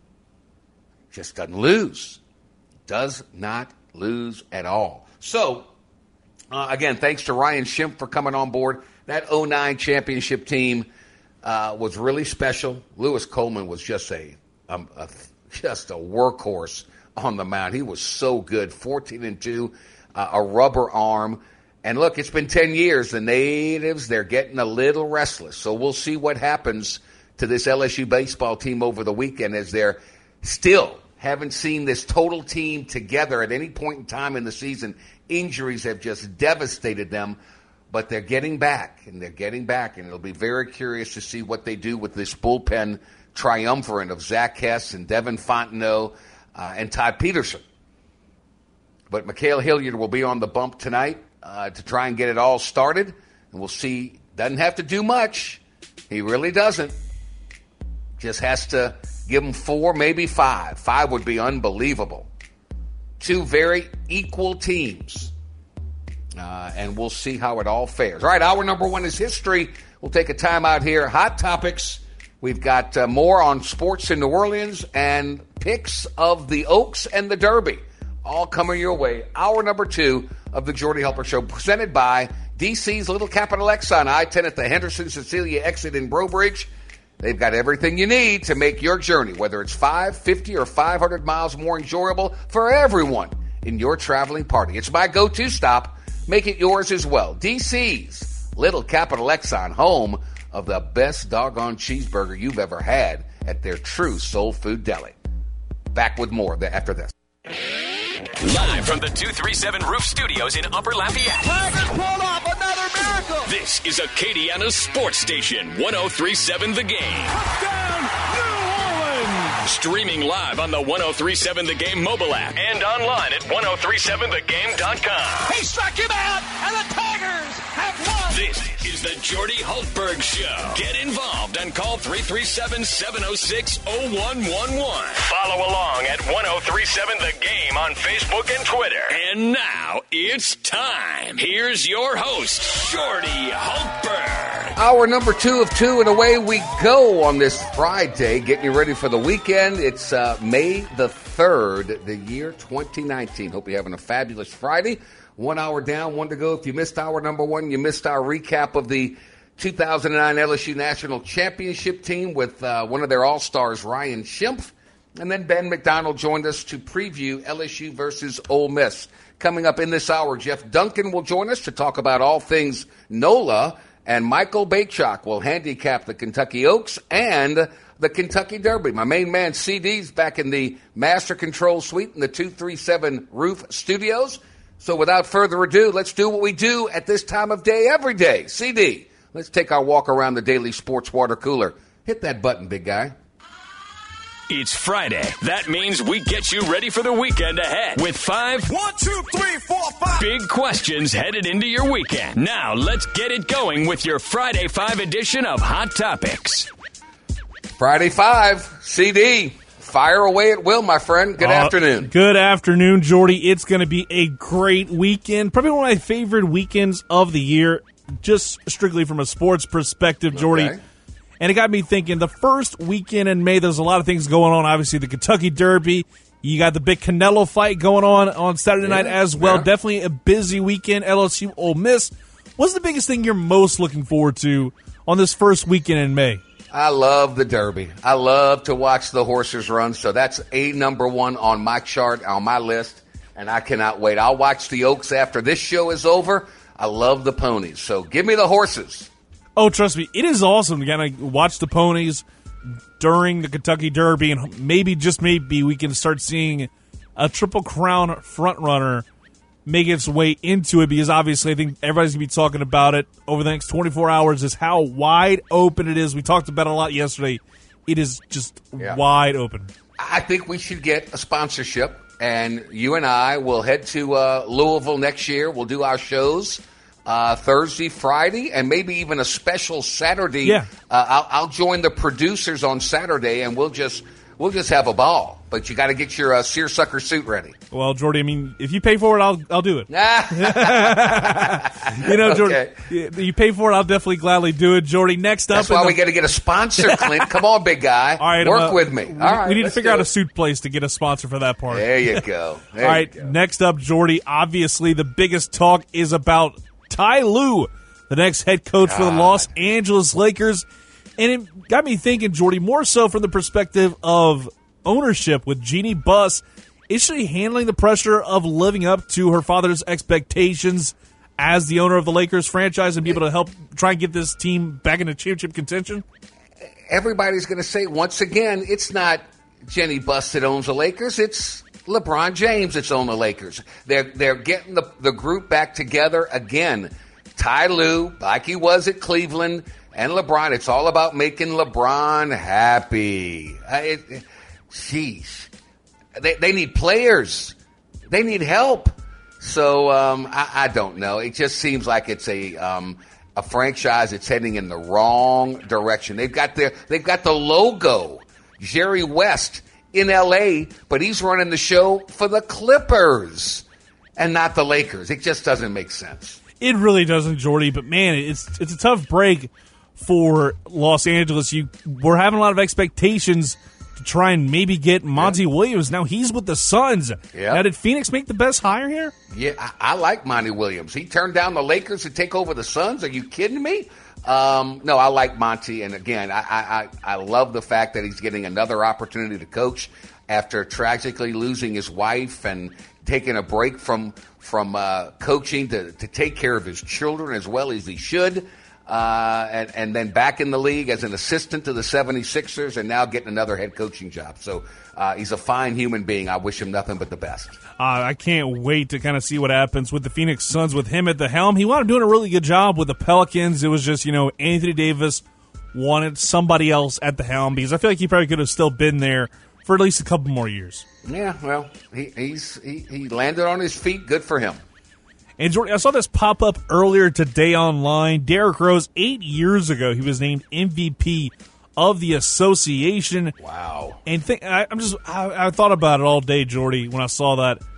Just doesn't lose. Does not lose at all. So, uh, again, thanks to Ryan Schimpf for coming on board. That oh nine championship team uh, was really special. Lewis Coleman was just a, um, a just a workhorse on the mound. He was so good, fourteen and two, uh, a rubber arm. And look, it's been ten years. The natives, they're getting a little restless. So we'll see what happens to this L S U baseball team over the weekend, as they're still haven't seen this total team together at any point in time in the season. Injuries have just devastated them. But they're getting back, and they're getting back, and it'll be very curious to see what they do with this bullpen triumvirate of Zach Hess and Devin Fontenot uh, and Todd Peterson. But Mikhail Hilliard will be on the bump tonight uh, to try and get it all started, and we'll see. Doesn't have to do much. He really doesn't. Just has to give him four, maybe five. Five would be unbelievable. Two very equal teams. Uh, and we'll see how it all fares. All right, hour number one is history. We'll take a time out here. Hot topics. We've got uh, more on sports in New Orleans and picks of the Oaks and the Derby. All coming your way. Hour number two of the Jordy Helper Show, presented by D C's Little Capital X on I ten at the Henderson-Cecilia exit in Breaux Bridge. They've got everything you need to make your journey, whether it's five, fifty, or five hundred miles, more enjoyable for everyone in your traveling party. It's my go-to stop. Make it yours as well. D C's Little Capital Exxon, home of the best doggone cheeseburger you've ever had at their true soul food deli. Back with more after this. Live from the two thirty-seven Roof Studios in Upper Lafayette. Tigers pulled off another miracle. This is Acadiana's sports station, ten thirty-seven The Game. Touchdown, New Orleans. Streaming live on the ten thirty-seven The Game mobile app and online at ten thirty-seven the game dot com. He struck him out, and the Tigers have won. This is the Jordy Hultberg Show. Get involved and call three three seven, seven oh six, oh one one one. Follow along at ten thirty-seven The Game on Facebook and Twitter. And now it's time. Here's your host, Jordy Hultberg. Hour number two of two, and away we go on this Friday, getting you ready for the weekend. It's uh, May the third, the year twenty nineteen. Hope you're having a fabulous Friday. One hour down, one to go. If you missed hour number one, you missed our recap of the two thousand nine L S U National Championship team with uh, one of their all-stars, Ryan Schimpf. And then Ben McDonald joined us to preview L S U versus Ole Miss. Coming up in this hour, Jeff Duncan will join us to talk about all things NOLA, and Michael Bachok will handicap the Kentucky Oaks and the Kentucky Derby. My main man, C D's back in the Master Control Suite in the two three seven Roof Studios. So without further ado, let's do what we do at this time of day every day. C D, let's take our walk around the Daily Sports Water Cooler. Hit that button, big guy. It's Friday. That means we get you ready for the weekend ahead with five, One, two, three, four, five. big questions headed into your weekend. Now let's get it going with your Friday Five edition of Hot Topics. Friday Five, C D, fire away at will, my friend. Good uh, afternoon. Good afternoon, Jordy. It's going to be a great weekend. Probably one of my favorite weekends of the year, just strictly from a sports perspective, Jordy. Okay. And it got me thinking, the first weekend in May, there's a lot of things going on. Obviously, the Kentucky Derby. You got the big Canelo fight going on on Saturday yeah, night as well. Yeah. Definitely a busy weekend. L S U, Ole Miss. What's the biggest thing you're most looking forward to on this first weekend in May? I love the Derby. I love to watch the horses run. So that's a number one on my chart, on my list. And I cannot wait. I'll watch the Oaks after this show is over. I love the ponies. So give me the horses. Oh, trust me, it is awesome to kind of watch the ponies during the Kentucky Derby, and maybe, just maybe, we can start seeing a Triple Crown frontrunner make its way into it, because obviously I think everybody's going to be talking about it over the next twenty-four hours, is how wide open it is. We talked about it a lot yesterday. It is just yeah. wide open. I think we should get a sponsorship, and you and I will head to uh, Louisville next year. We'll do our shows. Uh, Thursday, Friday, and maybe even a special Saturday. Yeah. Uh, I'll, I'll join the producers on Saturday, and we'll just we'll just have a ball. But you got to get your uh, seersucker suit ready. Well, Jordy, I mean, if you pay for it, I'll I'll do it. you know, Jordy, okay. you, you pay for it, I'll definitely gladly do it. Jordy, next up, that's why the... we got to get a sponsor, Clint. Come on, big guy. All right, work uh, with me. We, All right, we need to figure out it. a suit place to get a sponsor for that part. There you go. There All right, you go. Next up, Jordy. Obviously, the biggest talk is about Ty Lue, the next head coach God. for the Los Angeles Lakers. And it got me thinking, Jordy, more so from the perspective of ownership, with Jeannie Buss. Is she handling the pressure of living up to her father's expectations as the owner of the Lakers franchise and be able to help try and get this team back into championship contention? Everybody's going to say, once again, it's not Jeannie Buss that owns the Lakers. It's LeBron James that's owned the Lakers. They're, they're getting the, the group back together again. Ty Lue, like he was at Cleveland, and LeBron. It's all about making LeBron happy. It, it, Sheesh. They, they need players. They need help. So um, I, I don't know. It just seems like it's a um, a franchise that's heading in the wrong direction. They've got their they've got the logo, Jerry West in L A, but he's running the show for the Clippers and not the Lakers. It just doesn't make sense. It really doesn't, Jordy. But man, it's it's a tough break for Los Angeles. You we're having a lot of expectations to try and maybe get Monty yeah. Williams. Now he's with the Suns. Yeah. Now, did Phoenix make the best hire here? Yeah, I, I like Monty Williams. He turned down the Lakers to take over the Suns. Are you kidding me? Um, no, I like Monty. And again, I, I, I love the fact that he's getting another opportunity to coach after tragically losing his wife and taking a break from from uh, coaching to, to take care of his children as well as he should. Uh, and, and then back in the league as an assistant to the seventy-sixers and now getting another head coaching job. So uh, he's a fine human being. I wish him nothing but the best. Uh, I can't wait to kind of see what happens with the Phoenix Suns with him at the helm. He wound up doing a really good job with the Pelicans. It was just, you know, Anthony Davis wanted somebody else at the helm because I feel like he probably could have still been there for at least a couple more years. Yeah, well, he, he's he, he landed on his feet. Good for him. And Jordan, I saw this pop up earlier today online. Derrick Rose, eight years ago, he was named M V P of the association. Wow! And think, I, I'm just, I, I thought about it all day, Jordy, when I saw that.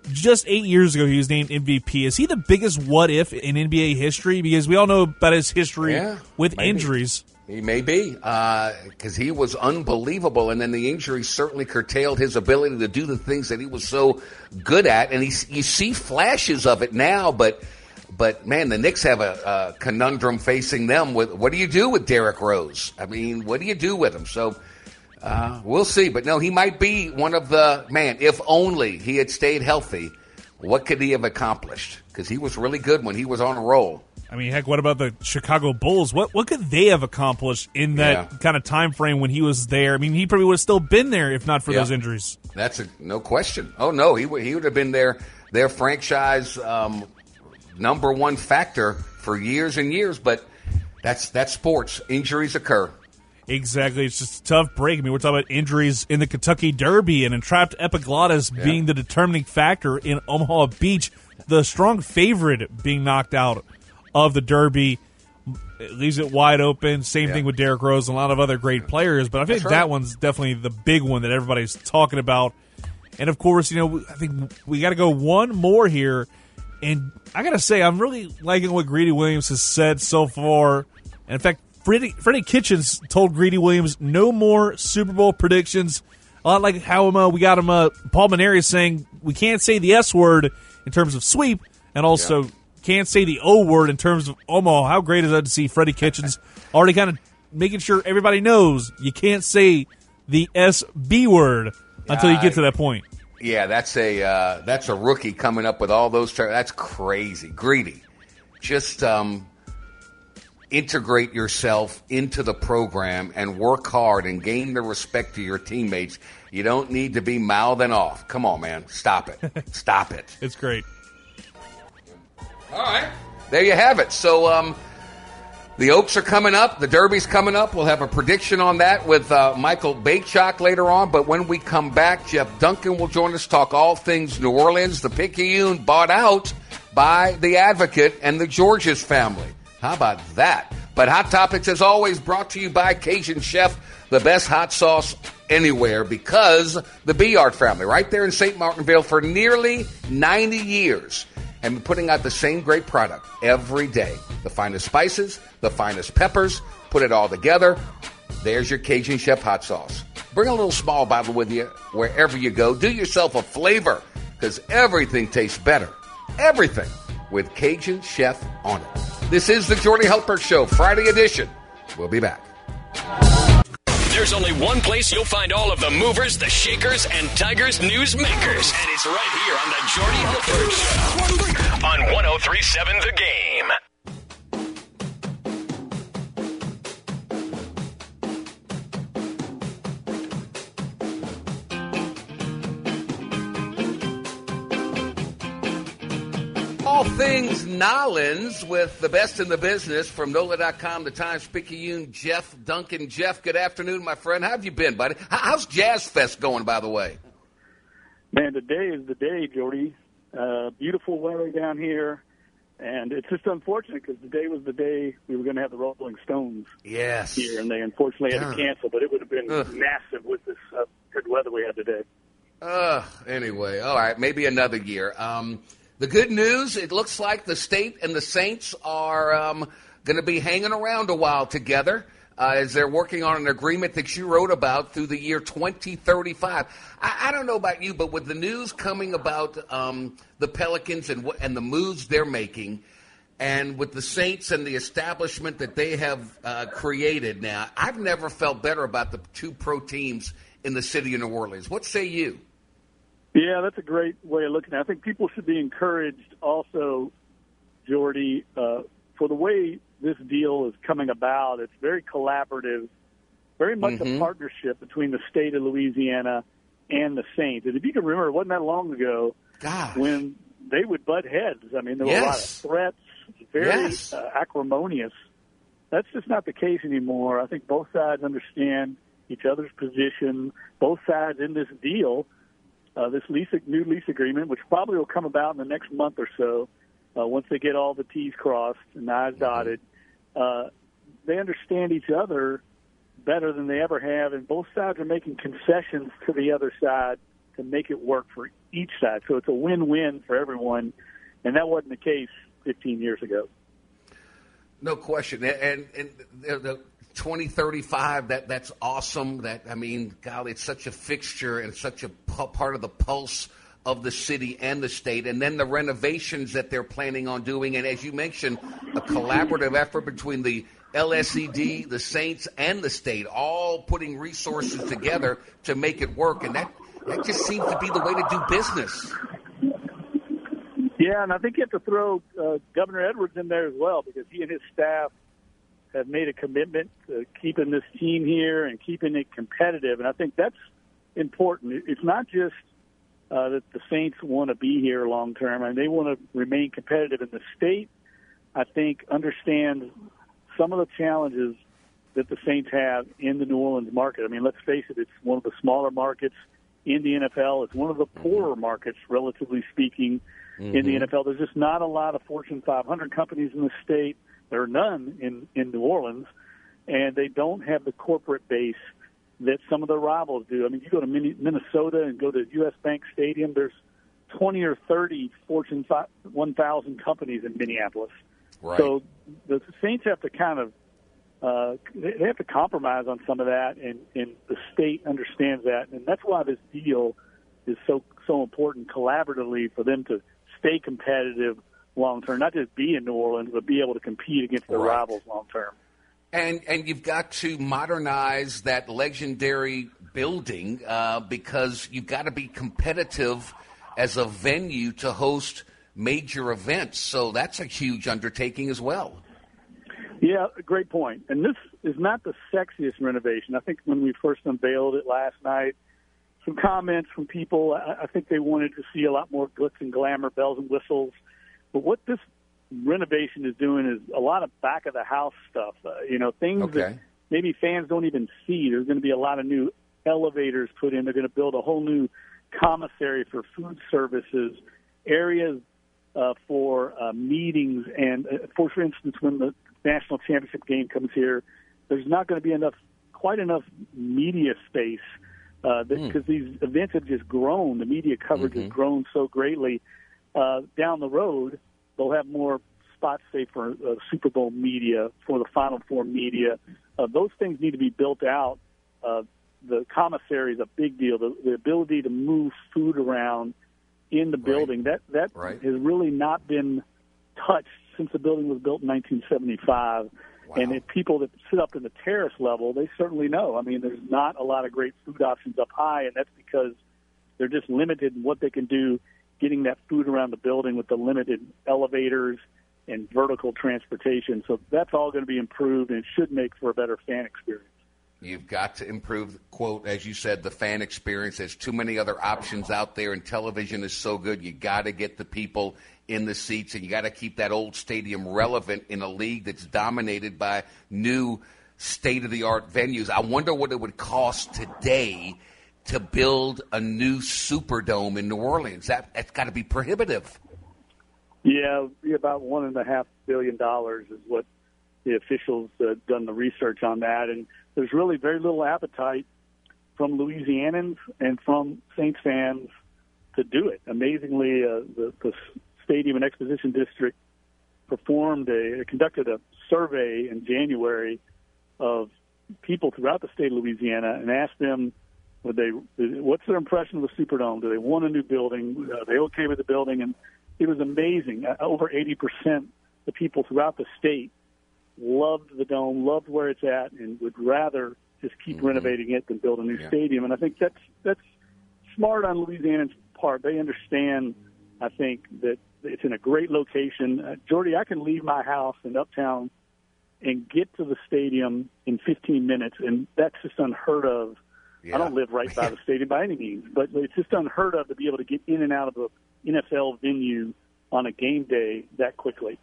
just eight years ago he was named M V P. Is he the biggest what if in N B A history? Because we all know about his history Yeah, with maybe. injuries. He may be, because he was unbelievable, and then the injury certainly curtailed his ability to do the things that he was so good at. And he, you see flashes of it now, but, but man, the Knicks have a, a conundrum facing them. With what do you do with Derrick Rose? I mean, what do you do with him? So uh, we'll see. But no, he might be one of the, man, if only he had stayed healthy, what could he have accomplished? Because he was really good when he was on a roll. I mean, heck, what about the Chicago Bulls? What what could they have accomplished in that Yeah. kind of time frame when he was there? I mean, he probably would have still been there if not for Yeah. those injuries. That's a, no question. Oh, no, he would he would have been their, their franchise um, number one factor for years and years, but that's that's sports. Injuries occur. Exactly. It's just a tough break. I mean, we're talking about injuries in the Kentucky Derby and entrapped epiglottis Yeah. being the determining factor in Omaha Beach, the strong favorite being knocked out of the Derby. It leaves it wide open. Same Yeah. thing with Derrick Rose and a lot of other great players. But I think That's that right. one's definitely the big one that everybody's talking about. And, of course, you know, I think we got to go one more here. And I got to say, I'm really liking what Greedy Williams has said so far. And in fact, Freddie, Freddie Kitchens told Greedy Williams no more Super Bowl predictions. A lot like how um, uh, we got him, uh, Paul Maneri saying we can't say the S word in terms of sweep, and also Yeah. can't say the O word in terms of Omaha. How great is that to see Freddie Kitchens already kind of making sure everybody knows you can't say the S B word until you get to that point. Yeah, that's a uh, that's a rookie coming up with all those terms. That's crazy. Greedy. Just um, integrate yourself into the program and work hard and gain the respect of your teammates. You don't need to be mouthing off. Come on, man. Stop it. Stop it. It's great. All right. There you have it. So um, the Oaks are coming up. The Derby's coming up. We'll have a prediction on that with uh, Michael Bachok later on. But when we come back, Jeff Duncan will join us, talk all things New Orleans. The Picayune bought out by the Advocate and the Georges family. How about that? But Hot Topics, as always, brought to you by Cajun Chef, the best hot sauce anywhere, because the Beard family, right there in Saint Martinville for nearly ninety years, and putting out the same great product every day. The finest spices, the finest peppers, put it all together. There's your Cajun Chef hot sauce. Bring a little small bottle with you wherever you go. Do yourself a flavor, because everything tastes better. Everything with Cajun Chef on it. This is the Jordy Hultberg Show, Friday edition. We'll be back. There's only one place you'll find all of the movers, the shakers, and Tigers news makers. And it's right here on the Jordy Hultberg Show on one oh three point seven The Game. All things Nolans with the best in the business from N O L A dot com, the Times Picayune, Jeff Duncan. Jeff, good afternoon, my friend. How have you been, buddy? How's Jazz Fest going, by the way? Man, today is the day, Jordy. Uh, beautiful weather down here, and it's just unfortunate because today was the day we were going to have the Rolling Stones Yes. here, and they unfortunately had Ugh. to cancel, but it would have been Ugh. massive with this uh, good weather we had today. Uh, anyway, all right, maybe another year. Um, the good news, it looks like the state and the Saints are um, going to be hanging around a while together uh, as they're working on an agreement that you wrote about through the year twenty thirty-five. I, I don't know about you, but with the news coming about um, the Pelicans and, wh- and the moves they're making, and with the Saints and the establishment that they have uh, created now, I've never felt better about the two pro teams in the city of New Orleans. What say you? Yeah, that's a great way of looking at it. I think people should be encouraged also, Jordy, uh, for the way this deal is coming about. It's very collaborative, very much Mhm. a partnership between the state of Louisiana and the Saints. And if you can remember, it wasn't that long ago Gosh. when they would butt heads. I mean, there were a lot of Yes. threats, very Yes. uh, acrimonious. That's just not the case anymore. I think both sides understand each other's position. Both sides in this deal, uh, this lease, new lease agreement, which probably will come about in the next month or so, uh, once they get all the T's crossed and I's dotted, uh, they understand each other better than they ever have, and both sides are making concessions to the other side to make it work for each side. So it's a win-win for everyone, and that wasn't the case fifteen years ago. No question. And, and the, the twenty thirty-five, that, that's awesome. That I mean, golly, it's such a fixture and such a p- part of the pulse of the city and the state. And then the renovations that they're planning on doing. And as you mentioned, a collaborative effort between the L S E D, the Saints, and the state, all putting resources together to make it work. And that, that just seems to be the way to do business. Yeah, and I think you have to throw uh, Governor Edwards in there as well, because he and his staff have made a commitment to keeping this team here and keeping it competitive. And I think that's important. It's not just uh, that the Saints want to be here long term, and they want to remain competitive. In the state, I think, understands some of the challenges that the Saints have in the New Orleans market. I mean, let's face it, it's one of the smaller markets in the N F L. It's one of the poorer markets, relatively speaking, mm-hmm. in the N F L. There's just not a lot of Fortune five hundred companies in the state. There are none in, in New Orleans, and they don't have the corporate base that some of the rivals do. I mean, you go to Minnesota and go to U S Bank Stadium, there's twenty or thirty Fortune one thousand companies in Minneapolis. Right. So the Saints have to kind of uh, they have to compromise on some of that, and, and the state understands that, and that's why this deal is so so important collaboratively for them to stay competitive long term, not just be in New Orleans, but be able to compete against their right. rivals long term. And and you've got to modernize that legendary building uh, because you've got to be competitive as a venue to host major events. So that's a huge undertaking as well. Yeah, great point. And this is not the sexiest renovation. I think when we first unveiled it last night, some comments from people, I, I think they wanted to see a lot more glitz and glamour, bells and whistles. But what this renovation is doing is a lot of back-of-the-house stuff, uh, you know, things okay. that maybe fans don't even see. There's going to be a lot of new elevators put in. They're going to build a whole new commissary for food services, areas uh, for uh, meetings. And, uh, for, for instance, when the national championship game comes here, there's not going to be enough, quite enough media space because uh, mm. these events have just grown. The media coverage mm-hmm. has grown so greatly. Uh, down the road, they'll have more spots, say, for uh, Super Bowl media, for the Final Four media. Uh, those things need to be built out. Uh, the commissary is a big deal. The, the ability to move food around in the building, right. that, that right. has really not been touched since the building was built in nineteen seventy-five. Wow. And if people that sit up in the terrace level, they certainly know. I mean, there's not a lot of great food options up high, and that's because they're just limited in what they can do getting that food around the building with the limited elevators and vertical transportation. So that's all going to be improved, and it should make for a better fan experience. You've got to improve, quote, as you said, the fan experience. There's too many other options out there, and television is so good. You got to get the people in the seats, and you got to keep that old stadium relevant in a league that's dominated by new state-of-the-art venues. I wonder what it would cost today to build a new Superdome in New Orleans. That, that's got to be prohibitive. Yeah, about one and a half billion dollars is what the officials uh, done the research on that, and there's really very little appetite from Louisianans and from Saints fans to do it. Amazingly, uh, the, the Stadium and Exposition District performed a conducted a survey in January of people throughout the state of Louisiana and asked them, would they, what's their impression of the Superdome? Do they want a new building? Are they okay with the building? And it was amazing. Over eighty percent of the people throughout the state loved the dome, loved where it's at, and would rather just keep mm-hmm. renovating it than build a new yeah. stadium. And I think that's that's smart on Louisiana's part. They understand, I think, that it's in a great location. Uh, Jordy, I can leave my house in Uptown and get to the stadium in fifteen minutes, and that's just unheard of. Yeah. I don't live right by the stadium by any means, but it's just unheard of to be able to get in and out of a N F L venue on a game day that quickly.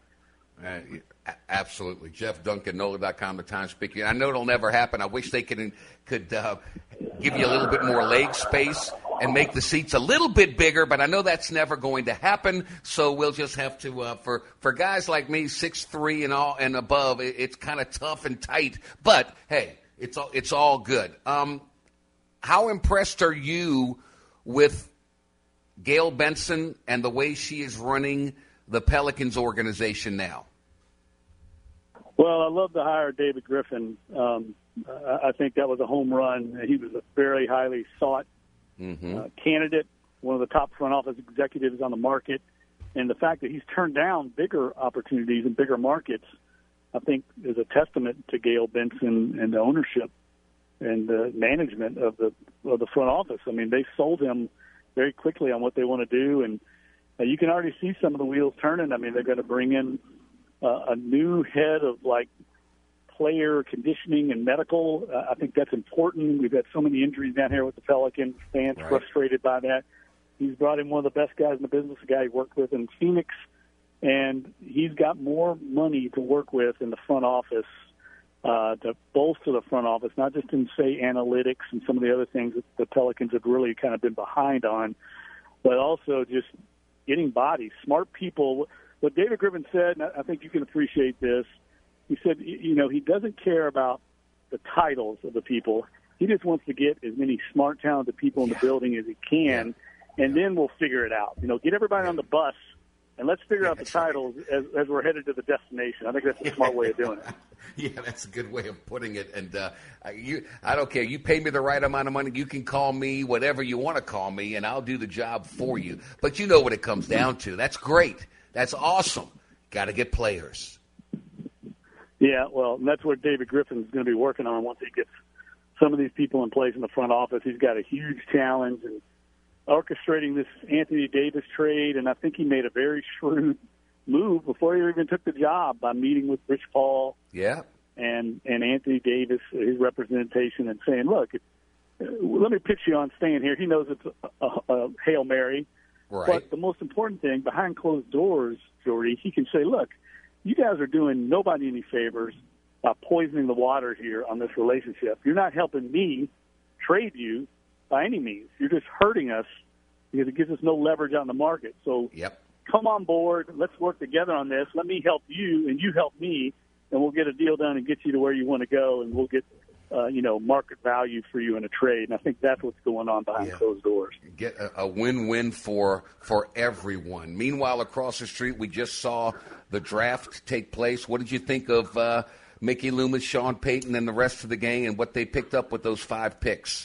Uh, absolutely. Jeff Duncan, N O L A dot com, the Times speaking. I know it'll never happen. I wish they could could uh, give you a little bit more leg space and make the seats a little bit bigger, but I know that's never going to happen. So we'll just have to, uh, for for guys like me, six three and all and above, it, it's kind of tough and tight. But hey, it's all it's all good. Um, how impressed are you with Gail Benson and the way she is running the Pelicans organization now? Well, I love to hire David Griffin. Um, I think that was a home run. He was a very highly sought mm-hmm. uh, candidate, one of the top front office executives on the market. And the fact that he's turned down bigger opportunities and bigger markets, I think, is a testament to Gail Benson and the ownership and the management of the of the front office. I mean, they sold him very quickly on what they want to do, and uh, you can already see some of the wheels turning. I mean, they're going to bring in uh, a new head of, like, player conditioning and medical. Uh, I think that's important. We've had so many injuries down here with the Pelicans, fans right. frustrated by that. He's brought in one of the best guys in the business, a guy he worked with in Phoenix, and he's got more money to work with in the front office uh, to bolster the front office, not just in, say, analytics and some of the other things that the Pelicans have really kind of been behind on, but also just getting bodies, smart people. What David Griffin said, and I think you can appreciate this, he said, you know, he doesn't care about the titles of the people. He just wants to get as many smart, talented people in the building as he can, yeah. and yeah. then we'll figure it out. You know, get everybody yeah. on the bus, and let's figure yeah, out the titles right. as, as we're headed to the destination. I think that's a yeah. smart way of doing it. Yeah, that's a good way of putting it. And uh, you, I don't care. You pay me the right amount of money. You can call me whatever you want to call me, and I'll do the job for you. But you know what it comes down to. That's great. That's awesome. Got to get players. Yeah, well, that's what David Griffin's going to be working on once he gets some of these people in place in the front office. He's got a huge challenge in orchestrating this Anthony Davis trade, and I think he made a very shrewd move before he even took the job by meeting with Rich Paul yeah. and, and Anthony Davis, his representation, and saying, look, if, uh, let me pitch you on staying here. He knows it's a, a, a Hail Mary. Right. But the most important thing, behind closed doors, Jordy, he can say, look, you guys are doing nobody any favors by poisoning the water here on this relationship. You're not helping me trade you by any means. You're just hurting us because it gives us no leverage out in the market. So yep. come on board. Let's work together on this. Let me help you, and you help me, and we'll get a deal done and get you to where you want to go, and we'll get uh, you know, market value for you in a trade. And I think that's what's going on behind yeah. closed doors. Get a, a win-win for for everyone. Meanwhile, across the street, we just saw the draft take place. What did you think of uh, Mickey Loomis, Sean Payton, and the rest of the gang, and what they picked up with those five picks?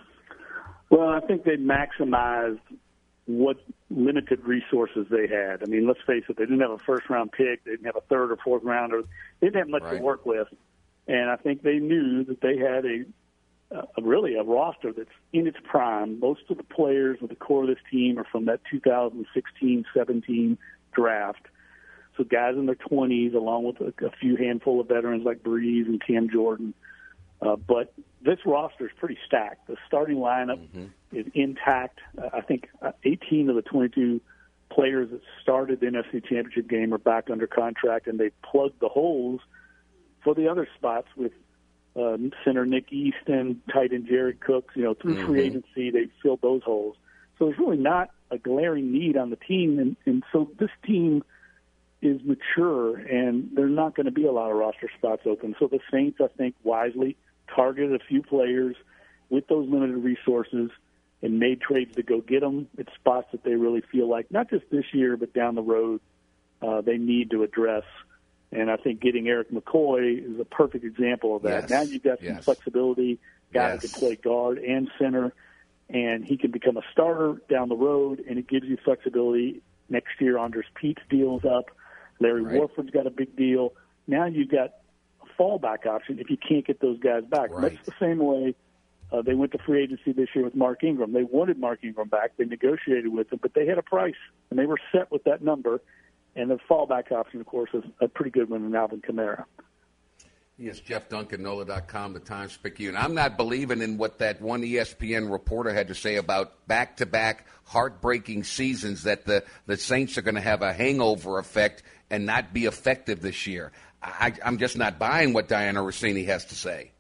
Well, I think they maximized what limited resources they had. I mean, let's face it, they didn't have a first-round pick. They didn't have a third or fourth rounder. They didn't have much right. to work with. And I think they knew that they had a, a really a roster that's in its prime. Most of the players of the core of this team are from that two thousand sixteen seventeen draft. So guys in their twenties, along with a, a few handful of veterans like Breeze and Cam Jordan. Uh, but this roster is pretty stacked. The starting lineup mm-hmm. is intact. Uh, I think uh, eighteen of the twenty-two players that started the N F C Championship game are back under contract, and they plugged the holes for the other spots with uh, center Nick Easton, tight end Jared Cooks. You know, through mm-hmm. free agency, they filled those holes. So there's really not a glaring need on the team, and, and so this team is mature, and there's not going to be a lot of roster spots open. So the Saints, I think, wisely targeted a few players with those limited resources and made trades to go get them at spots that they really feel like, not just this year, but down the road, uh, they need to address. And I think getting Eric McCoy is a perfect example of that. Yes. Now you've got some yes. flexibility, guy yes. who can play guard and center, and he can become a starter down the road, and it gives you flexibility. Next year, Andres Pete's deal's up. Larry right. Warford's got a big deal. Now you've got a fallback option if you can't get those guys back. Right. That's the same way uh, they went to free agency this year with Mark Ingram. They wanted Mark Ingram back. They negotiated with him, but they had a price, and they were set with that number. And the fallback option, of course, is a pretty good one in Alvin Kamara. Yes, Jeff Duncan, N O L A dot com, the Times-Picayune. I'm not believing in what that one E S P N reporter had to say about back-to-back heartbreaking seasons, that the, the Saints are going to have a hangover effect and not be effective this year. I, I'm just not buying what Diana Rossini has to say.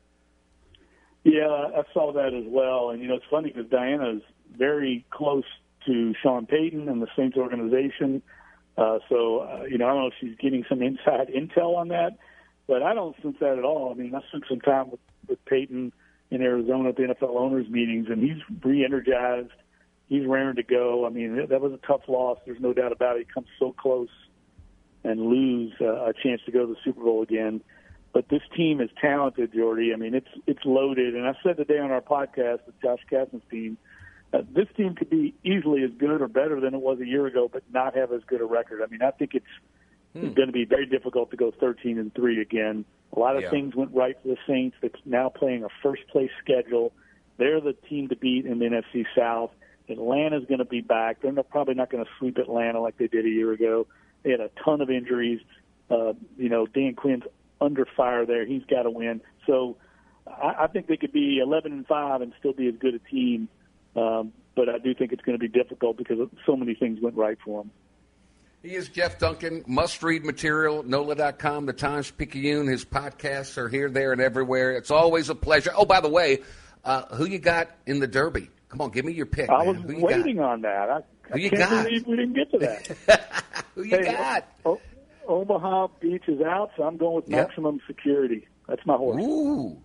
Yeah, I saw that as well. And, you know, it's funny because Diana is very close to Sean Payton and the Saints organization. Uh, so, uh, you know, I don't know if she's getting some inside intel on that, but I don't sense that at all. I mean, I spent some time with, with Peyton in Arizona at the N F L owners meetings, and he's re-energized. he's raring to go. I mean, that was a tough loss. There's no doubt about it. He comes so close and lose uh, a chance to go to the Super Bowl again. But this team is talented, Jordy. I mean, it's it's loaded. And I said today on our podcast with Josh Kassen's team, uh, this team could be easily as good or better than it was a year ago, but not have as good a record. I mean, I think it's, hmm. it's going to be very difficult to go thirteen and three again. A lot of yeah. things went right for the Saints. That's now playing a first-place schedule. They're the team to beat in the N F C South. Atlanta's going to be back. They're not, probably not going to sweep Atlanta like they did a year ago. They had a ton of injuries. Uh, you know, Dan Quinn's under fire there. He's got to win. So I, I think they could be eleven and five and still be as good a team. Um, but I do think it's going to be difficult because so many things went right for them. He is Jeff Duncan. Must-read material, N O L A dot com, the Times-Picayune. His podcasts are here, there, and everywhere. It's always a pleasure. Oh, by the way, uh, who you got in the Derby? Come on, give me your pick, I man. was who you waiting got? on that. I, who I you can't got? believe we didn't get to that. Who you hey, got? O- o- Omaha Beach is out, so I'm going with Yep. Maximum Security. That's my horse. Ooh.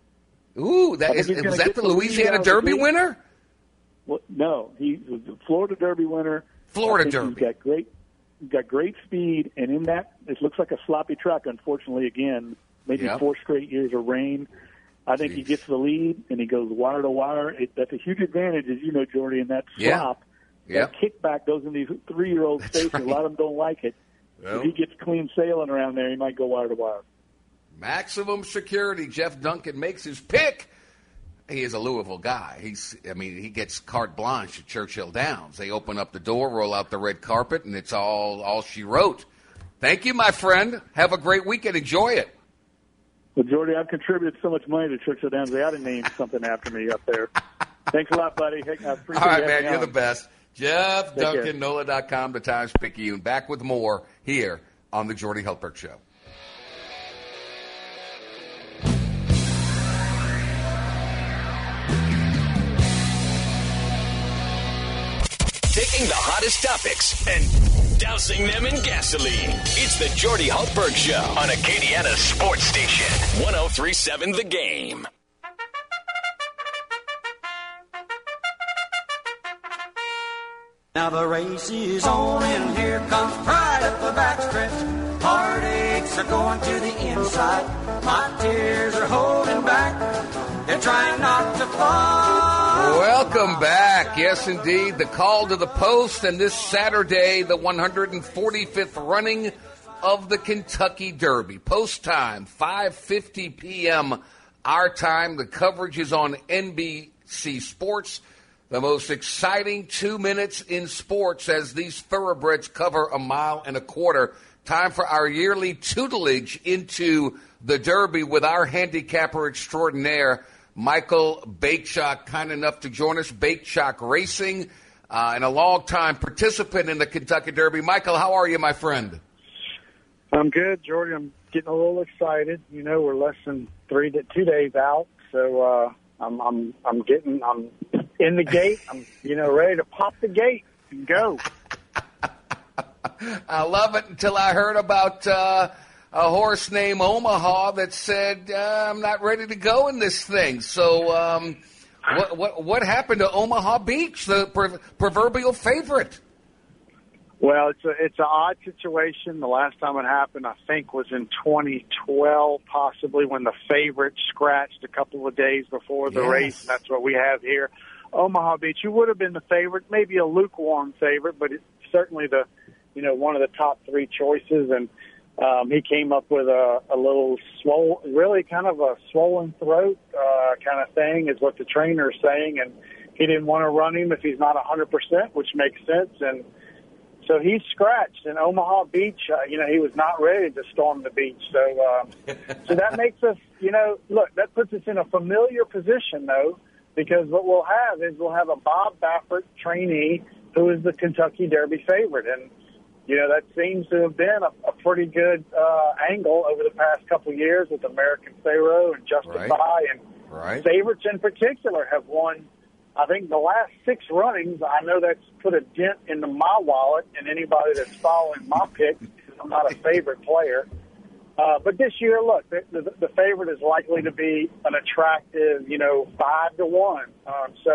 Ooh, that I is, think he's was gonna that get the the Louisiana lead out of the Derby gate. winner? Well, no, he was the Florida Derby winner. Florida I think Derby. He's got great, he's got great speed, and in that, it looks like a sloppy track. Unfortunately, again, maybe Yep. four straight years of rain. I think Jeez. he gets the lead, and he goes wire to wire. It, that's a huge advantage, as you know, Jordy, in that Yeah. slop. Yep. That kickback goes in these three-year-olds' faces. right. A lot of them don't like it. Well. If he gets clean sailing around there, he might go wire to wire. Maximum Security. Jeff Duncan makes his pick. He is a Louisville guy. He's, I mean, he gets carte blanche at Churchill Downs. They open up the door, roll out the red carpet, and it's all all she wrote. Thank you, my friend. Have a great weekend. Enjoy it. Well, Jordy, I've contributed so much money to Churchill Downs, they ought to name something after me up there. Thanks a lot, buddy. Hey, I appreciate All right, you man. having me You're the on. best. Jeff Take care. Duncan, N O L A dot com, the Times-Picayune. Back with more here on the Jordy Hultberg Show. Taking the hottest topics and dousing them in gasoline. It's the Jordy Hultberg Show on Acadiana Sports Station. one oh three point seven The Game. Now the race is on and here comes pride up the backstretch. Heartaches are going to the inside. My tears are holding back. They're trying not to fall. Welcome back. Yes, indeed. The call to the post, and this Saturday, the one hundred forty-fifth running of the Kentucky Derby. Post time, five fifty p.m. our time. The coverage is on N B C Sports. The most exciting two minutes in sports as these thoroughbreds cover a mile and a quarter. Time for our yearly tutelage into the Derby with our handicapper extraordinaire, Michael Bachok, kind enough to join us. Bachok Racing, uh, and a long-time participant in the Kentucky Derby. Michael, how are you, my friend? I'm good, Jordy. I'm getting a little excited. You know, we're less than three, to, two days out, so uh, I'm, I'm, I'm getting, I'm in the gate. I'm, you know, ready to pop the gate and go. I love it until I heard about uh, a horse named Omaha that said, uh, I'm not ready to go in this thing. So um, what, what what happened to Omaha Beach, the pro- proverbial favorite? Well, it's a it's an odd situation. The last time it happened, I think, was in twenty twelve, possibly when the favorite scratched a couple of days before the Yes. race. And that's what we have here. Omaha Beach, you would have been the favorite, maybe a lukewarm favorite, but it's certainly the, you know, one of the top three choices. And um, he came up with a, a little swollen, really kind of a swollen throat uh, kind of thing is what the trainer is saying. And he didn't want to run him if he's not one hundred percent, which makes sense. And so he's scratched. In Omaha Beach, uh, you know, he was not ready to storm the beach. So, um, so that makes us, you know, look, that puts us in a familiar position, though, because what we'll have is we'll have a Bob Baffert trainee who is the Kentucky Derby favorite. And, you know, that seems to have been a, a pretty good uh, angle over the past couple of years with American Pharaoh and Justify. Right. And Right. favorites in particular have won, I think, the last six runnings. I know that's put a dent into my wallet and anybody that's following my pick, because I'm not a favorite player. Uh, but this year, look, the, the, the favorite is likely to be an attractive, you know, five to one. Um, so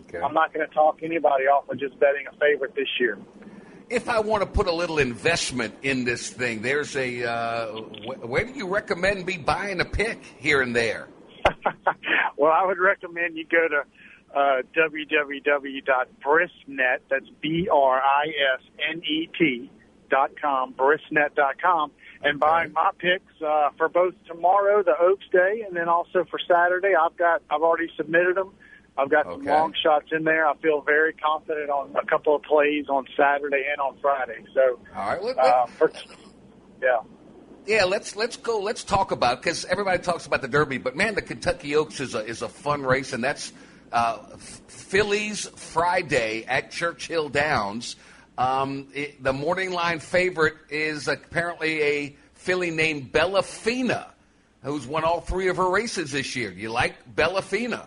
okay. I'm not going to talk anybody off of just betting a favorite this year. If I want to put a little investment in this thing, there's a uh, wh- where do you recommend me buying a pick here and there? Well, I would recommend you go to uh, w w w dot brisnet, that's B R I S N E T dot com, brisnet dot com, and buy my picks uh, for both tomorrow, the Oaks Day, and then also for Saturday. I've got I've already submitted them. I've got some okay. long shots in there. I feel very confident on a couple of plays on Saturday and on Friday. So, all right, let, uh, for, yeah. Yeah, let's let's go. Let's talk about, because everybody talks about the Derby, but man, the Kentucky Oaks is a is a fun race, and that's uh, Phillies Friday at Churchill Downs. Um, it, the morning line favorite is apparently a filly named Bellafina, who's won all three of her races this year. Do you like Bellafina?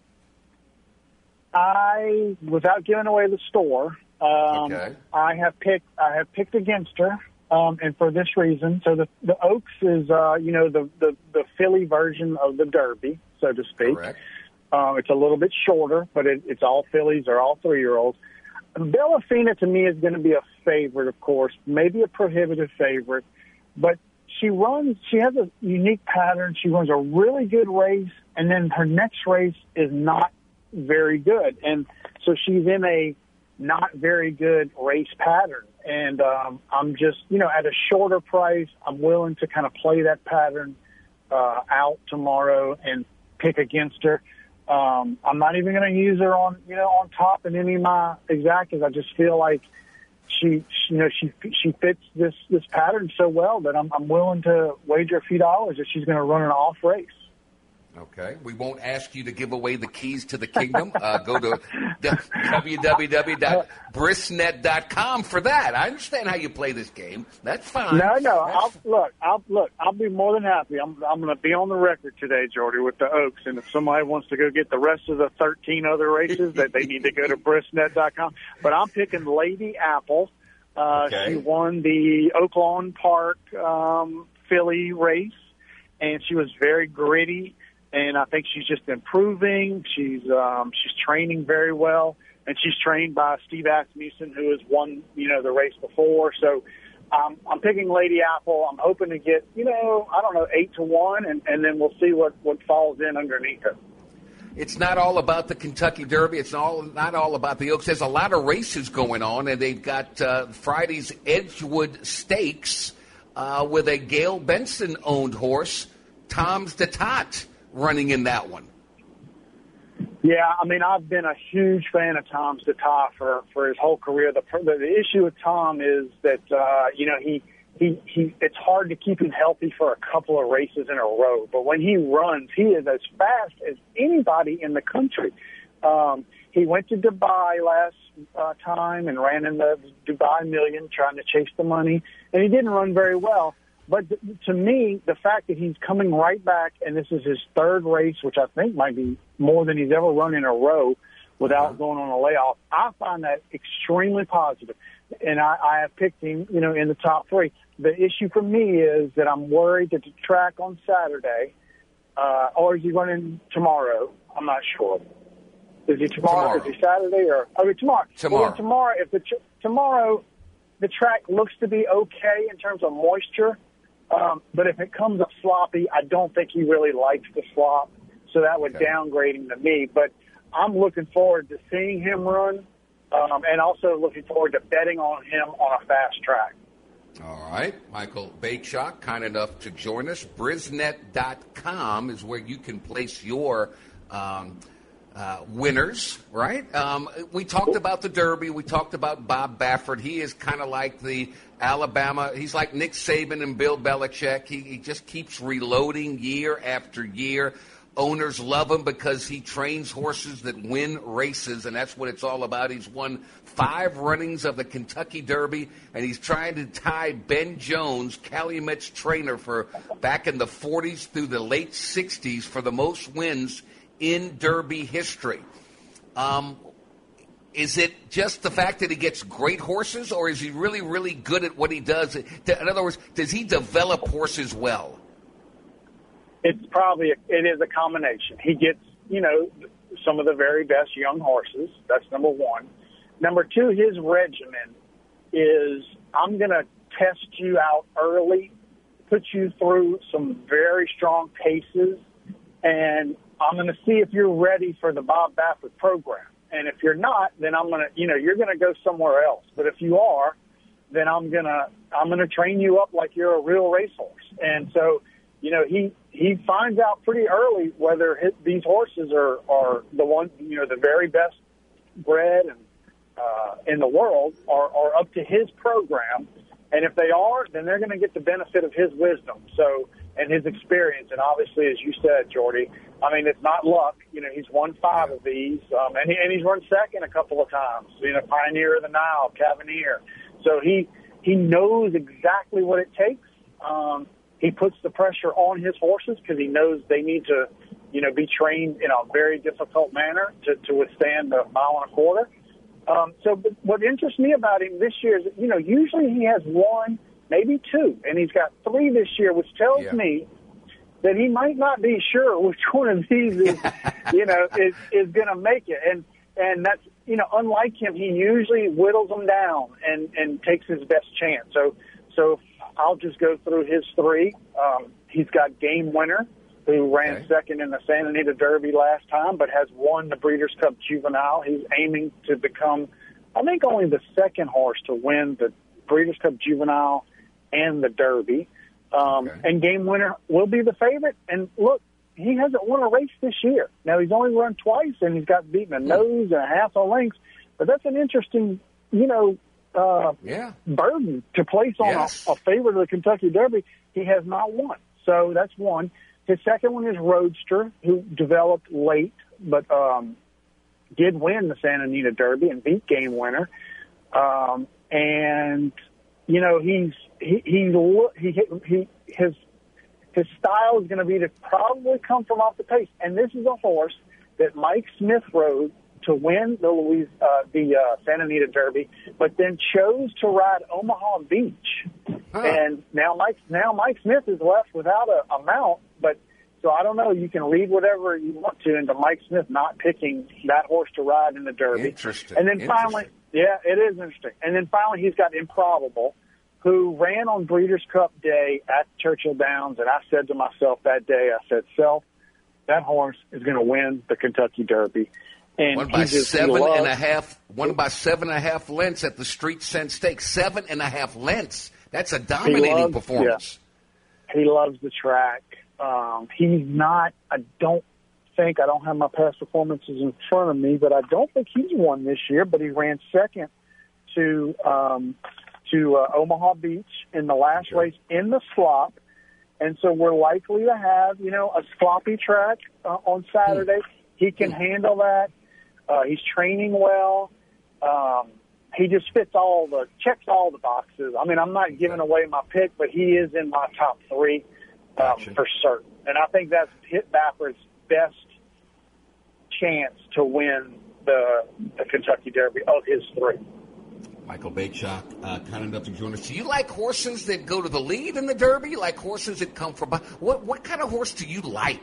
I, without giving away the store, um, okay. I have picked I have picked against her. Um, and for this reason, so the the Oaks is, uh, you know, the, the, the Philly version of the Derby, so to speak. Correct. Uh, it's a little bit shorter, but it, it's all fillies or all three-year-olds. Bellafina, to me, is going to be a favorite, of course, maybe a prohibitive favorite. But she runs, she has a unique pattern. She runs a really good race, and then her next race is not very good. And so she's in a not very good race pattern. And um, I'm just, you know, at a shorter price, I'm willing to kind of play that pattern uh, out tomorrow and pick against her. Um, I'm not even going to use her on, you know, on top in any of my exactas. I just feel like she, she, you know, she she fits this this pattern so well that I'm I'm willing to wager a few dollars that she's going to run an off race. Okay. We won't ask you to give away the keys to the kingdom. Uh, go to w w w dot brisnet dot com for that. I understand how you play this game. That's fine. No, no. That's I'll, look, I'll look. I'll be more than happy. I'm I'm going to be on the record today, Jordy, with the Oaks. And if somebody wants to go get the rest of the thirteen other races, that they need to go to brisnet dot com. But I'm picking Lady Apple. Uh, okay. She won the Oaklawn Park um, Philly race, and she was very gritty. And I think she's just improving. She's um, she's training very well, and she's trained by Steve Asmussen, who has won, you know, the race before. So um, I'm picking Lady Apple. I'm hoping to get, you know, I don't know, eight to one, and, and then we'll see what, what falls in underneath her. It's not all about the Kentucky Derby. It's all not all about the Oaks. There's a lot of races going on, and they've got uh, Friday's Edgewood Stakes uh, with a Gail Benson-owned horse, Tom's the Tot, running in that one. Yeah, I mean, I've been a huge fan of Tom's the Tot for, for his whole career. The, the the issue with Tom is that, uh, you know, he, he, he, it's hard to keep him healthy for a couple of races in a row. But when he runs, he is as fast as anybody in the country. Um, he went to Dubai last uh, time and ran in the Dubai Million trying to chase the money, and he didn't run very well. But th- to me, the fact that he's coming right back, and this is his third race, which I think might be more than he's ever run in a row without going on a layoff, I find that extremely positive. And I, I have picked him, you know, in the top three. The issue for me is that I'm worried that the track on Saturday, uh, or is he running tomorrow? I'm not sure. Is he tomorrow? tomorrow. Is he Saturday? Or okay, tomorrow. Tomorrow. Well, tomorrow, if the tr- tomorrow the track looks to be okay in terms of moisture. Um, but if it comes up sloppy, I don't think he really likes the slop, so that would Okay. downgrade him to me. But I'm looking forward to seeing him run, um, and also looking forward to betting on him on a fast track. All right. Michael Bakeshock, kind enough to join us. brisnet dot com is where you can place your um, uh, winners, right? Um, we talked about the Derby. We talked about Bob Baffert. He is kind of like the Alabama. He's like Nick Saban and Bill Belichick. He, he just keeps reloading year after year. Owners love him because he trains horses that win races, and that's what it's all about. He's won five runnings of the Kentucky Derby, and he's trying to tie Ben Jones, Calumet's trainer, for back in the forties through the late sixties for the most wins in Derby history. Um, is it just the fact that he gets great horses, or is he really, really good at what he does? In other words, does he develop horses well? It's probably a, it is a combination. He gets, you know, some of the very best young horses. That's number one. Number two, his regimen is I'm going to test you out early, put you through some very strong paces, and I'm going to see if you're ready for the Bob Baffert program. And if you're not, then I'm going to, you know, you're going to go somewhere else. But if you are, then I'm going to, I'm going to train you up like you're a real racehorse. And so, you know, he, he finds out pretty early whether his, these horses are, are the ones, you know, the very best bred and, uh, in the world are, are up to his program. And if they are, then they're going to get the benefit of his wisdom. So, and his experience. And obviously, as you said, Jordy, I mean, it's not luck. You know, he's won five of these, um, and, he, and he's run second a couple of times. You know, Pioneer of the Nile, Cavalier. So he he knows exactly what it takes. Um, he puts the pressure on his horses because he knows they need to, you know, be trained in a very difficult manner to, to withstand the mile and a quarter. Um, so but what interests me about him this year is, you know, usually he has one, maybe two, and he's got three this year, which tells yeah. me that he might not be sure which one of these is, you know, is, is going to make it. And, and that's, you know, unlike him, he usually whittles them down and, and takes his best chance. So, so I'll just go through his three. Um, he's got Game Winner, who ran okay. second in the Santa Anita Derby last time, but has won the Breeders' Cup Juvenile. He's aiming to become, I think, only the second horse to win the Breeders' Cup Juvenile and the Derby. Um, okay. And Game Winner will be the favorite. And look, he hasn't won a race this year. Now, he's only run twice, and he's got beaten a nose and a half a length. But that's an interesting, you know, uh, yeah. burden to place on yes. a, a favorite of the Kentucky Derby. He has not won. So that's one. His second one is Roadster, who developed late, but um, did win the Santa Anita Derby and beat Game Winner. Um, and, you know, he's he he he, he his his style is going to be to probably come from off the pace. And this is a horse that Mike Smith rode to win the Louis uh, the uh, Santa Anita Derby, but then chose to ride Omaha Beach. Huh. And now Mike now Mike Smith is left without a, a mount. But so I don't know. You can read whatever you want to into Mike Smith not picking that horse to ride in the Derby. Interesting. And then finally, yeah, it is interesting. And then finally, he's got Improbable, who ran on Breeders' Cup Day at Churchill Downs. And I said to myself that day, I said, "Self, that horse is going to win the Kentucky Derby." And one by just, seven loves, and a half, one by seven and a half lengths at the Street Scent Stakes. Seven and a half lengths. That's a dominating loves, performance. Yeah. He loves the track. Um, he's not, I don't think, I don't have my past performances in front of me, but I don't think he's won this year, but he ran second to um, to uh, Omaha Beach in the last okay. race in the slop. And so we're likely to have, you know, a sloppy track uh, on Saturday. Hmm. He can hmm. handle that. Uh, he's training well. Um, he just fits all the, checks all the boxes. I mean, I'm not giving away my pick, but he is in my top three. Um, gotcha. For certain. And I think that's Hit Baffert's best chance to win the, the Kentucky Derby of his three. Michael Bachok, uh, kind enough to join us. Do you like horses that go to the lead in the Derby? You like horses that come from behind? What, what kind of horse do you like?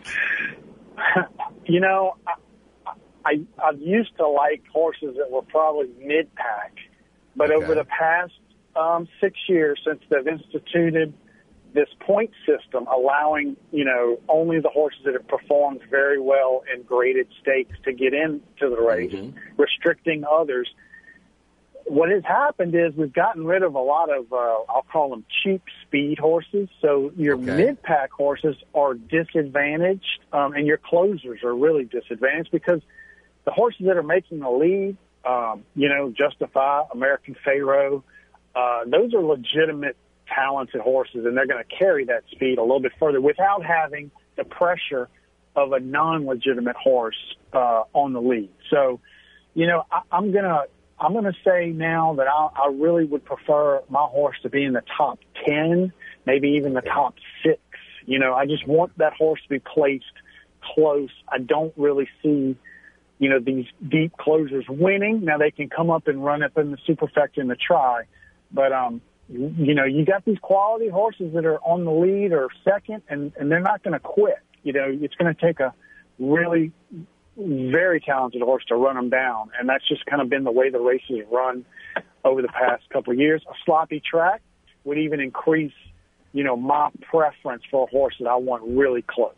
You know, I, I, I used to like horses that were probably mid-pack. But okay. over the past um, six years since they've instituted this point system, allowing, you know, only the horses that have performed very well in graded stakes to get into the race, mm-hmm. restricting others. What has happened is we've gotten rid of a lot of, uh, I'll call them cheap speed horses. So your okay. mid-pack horses are disadvantaged, um, and your closers are really disadvantaged because the horses that are making the lead, um, you know, Justify, American Pharaoh, uh, those are legitimate talented horses, and they're going to carry that speed a little bit further without having the pressure of a non-legitimate horse uh, on the lead. So, you know, I, I'm gonna I'm gonna say now that I, I really would prefer my horse to be in the top ten, maybe even the top six. You know, I just want that horse to be placed close. I don't really see, you know, these deep closers winning. Now they can come up and run up in the Superfecta in the try, but um. You know, you got these quality horses that are on the lead or second, and, and they're not going to quit. You know, it's going to take a really very talented horse to run him down, and that's just kind of been the way the races run over the past couple of years. A sloppy track would even increase, you know, my preference for a horse that I want really close.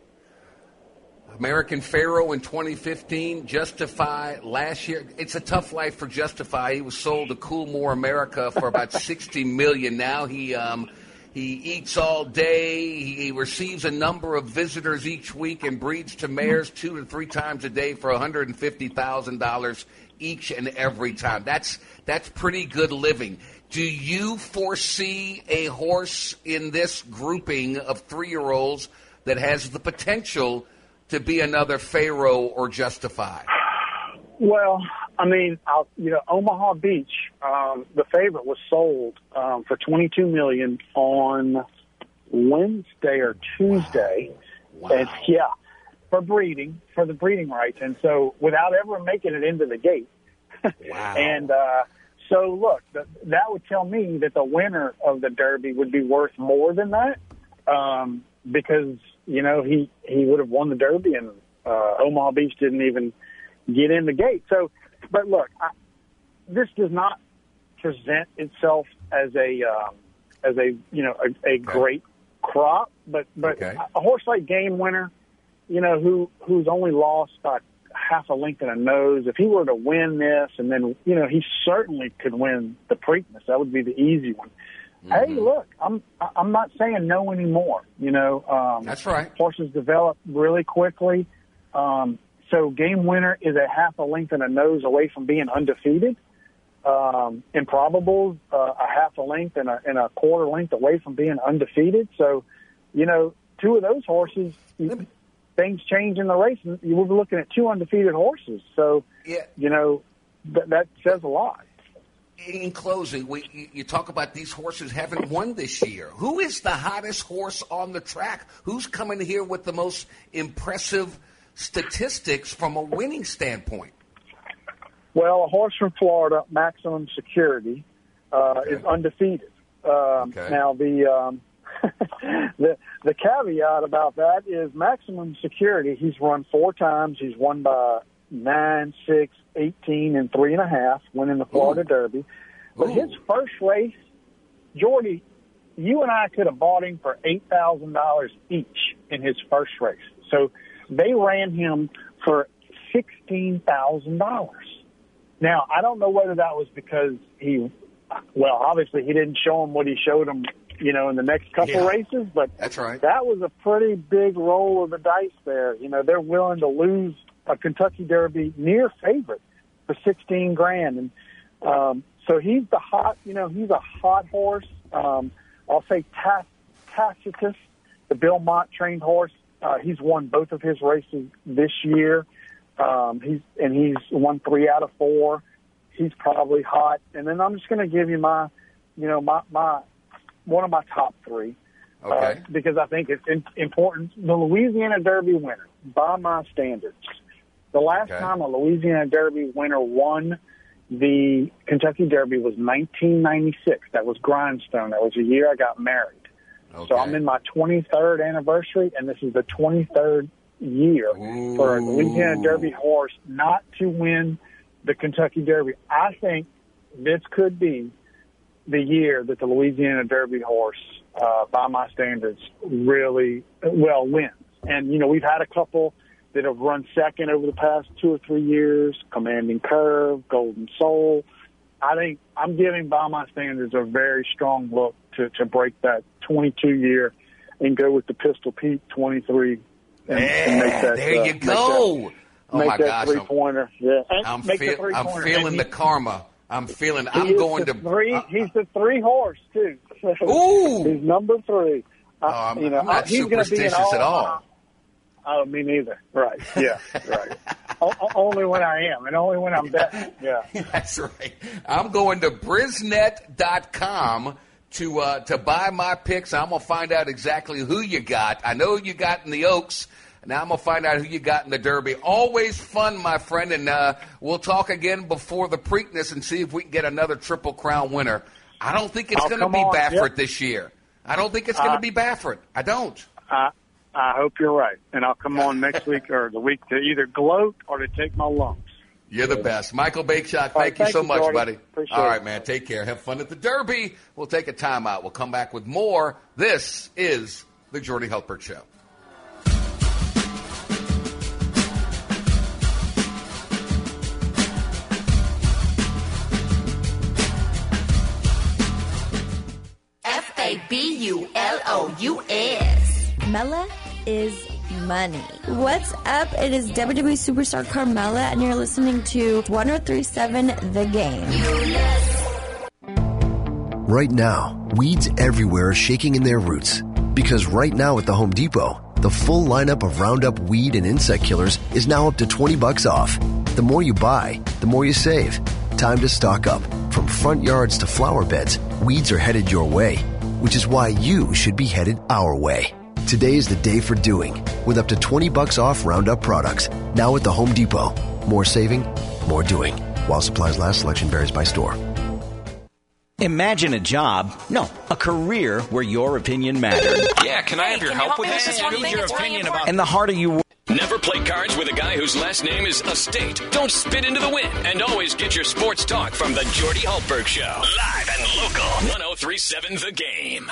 American Pharoah in twenty fifteen, Justify last year. It's a tough life for Justify. He was sold to Coolmore America for about sixty million dollars. Now he um, he eats all day. He, he receives a number of visitors each week and breeds to mares two to three times a day for one hundred fifty thousand dollars each and every time. That's that's pretty good living. Do you foresee a horse in this grouping of three-year-olds that has the potential to be another Pharoah or Justify? Well, I mean, I'll, you know, Omaha Beach, um, the favorite was sold um, for twenty-two million dollars on Wednesday or Tuesday. Wow. And, yeah, for breeding, for the breeding rights. And so without ever making it into the gate. Wow. And uh, so, look, th- that would tell me that the winner of the Derby would be worth more than that um, because, you know, he, he would have won the Derby, and uh, Omaha Beach didn't even get in the gate. So, but look, I, this does not present itself as a um, as a you know a, a okay. great crop. But but okay. a horse like Game Winner, you know, who who's only lost by half a length and a nose. If he were to win this, and then you know he certainly could win the Preakness. That would be the easy one. Mm-hmm. Hey, look, I'm I'm not saying no anymore. You know, um, that's right. Horses develop really quickly, um, so Game Winner is a half a length and a nose away from being undefeated. Um, Improbable, uh, a half a length and a, and a quarter length away from being undefeated. So, you know, two of those horses, you, things change in the race, and you will be looking at two undefeated horses. So, yeah. you know, th- that says a lot. In closing, we, you talk about these horses haven't won this year. Who is the hottest horse on the track? Who's coming here with the most impressive statistics from a winning standpoint? Well, a horse from Florida, Maximum Security, uh, okay. is undefeated. Um, okay. Now, the, um, the the caveat about that is Maximum Security, he's run four times. He's won by nine, six, eighteen, and three and a half, winning the Florida Ooh. Derby. But Ooh. his first race, Jordy, you and I could have bought him for eight thousand dollars each in his first race. So they ran him for sixteen thousand dollars. Now, I don't know whether that was because he, well, obviously he didn't show him what he showed him, you know, in the next couple yeah. races, but that's right. That was a pretty big roll of the dice there. You know, they're willing to lose a Kentucky Derby near favorite for sixteen grand. And um, so he's the hot, you know, he's a hot horse. Um, I'll say Tac- Tacitus, the Bill Mott trained horse. Uh, he's won both of his races this year. Um, he's and he's won three out of four. He's probably hot. And then I'm just going to give you my, you know, my, my one of my top three. Okay. Uh, because I think it's in, important. The Louisiana Derby winner, by my standards. The last okay. time a Louisiana Derby winner won the Kentucky Derby was nineteen ninety-six. That was Grindstone. That was the year I got married. Okay. So I'm in my twenty-third anniversary, and this is the twenty-third year Ooh. for a Louisiana Derby horse not to win the Kentucky Derby. I think this could be the year that the Louisiana Derby horse, uh, by my standards, really, well, wins. And, you know, we've had a couple that have run second over the past two or three years, Commanding Curve, Golden Soul. I think I'm giving, by my standards, a very strong look to, to break that twenty-two year and go with the Pistol Pete twenty-three. And, yeah, and make that, there uh, you go. Make that, oh, make my that gosh. three-pointer. Yeah. I'm, make feel, the three-pointer. I'm feeling and the he, karma. I'm feeling, he I'm going to. Three, uh, he's the three horse, too. So Ooh. He's number three. Oh, I'm, you know, I'm not he's superstitious all, at all. Oh, me neither. Right. Yeah. Right. o- only when I am, and only when I'm betting. Yeah. That's right. I'm going to Brisnet dot com to uh, to buy my picks. I'm gonna find out exactly who you got. I know you got in the Oaks. Now I'm gonna find out who you got in the Derby. Always fun, my friend, and uh, we'll talk again before the Preakness and see if we can get another Triple Crown winner. I don't think it's Oh, going to be on. Baffert Yep. this year. I don't think it's going to uh, be Baffert. I don't. I, I hope you're right, and I'll come on next week or the week to either gloat or to take my lumps. You're the best. Michael Bakeshock, thank right, you thank so you, much, Jordy. buddy. Appreciate All it. right, man. Take care. Have fun at the Derby. We'll take a timeout. We'll come back with more. This is the Jordy Hultberg Show. F A B U L O U S. Mela is money. What's up? It is W W E Superstar Carmella, and you're listening to one oh three point seven The Game. Right now, weeds everywhere are shaking in their roots. Because right now at the Home Depot, the full lineup of Roundup weed and insect killers is now up to twenty bucks off. The more you buy, the more you save. Time to stock up. From front yards to flower beds, weeds are headed your way, which is why you should be headed our way. Today is the day for doing, with up to twenty bucks off Roundup products. Now at the Home Depot. More saving, more doing. While supplies last, selection varies by store. Imagine a job, no, a career where your opinion mattered. Yeah, can I have your help with this? I need your opinion about. And the harder you work. Never play cards with a guy whose last name is Estate. Don't spit into the wind. And always get your sports talk from the Jordy Hultberg Show. Live and local. one oh three point seven The Game.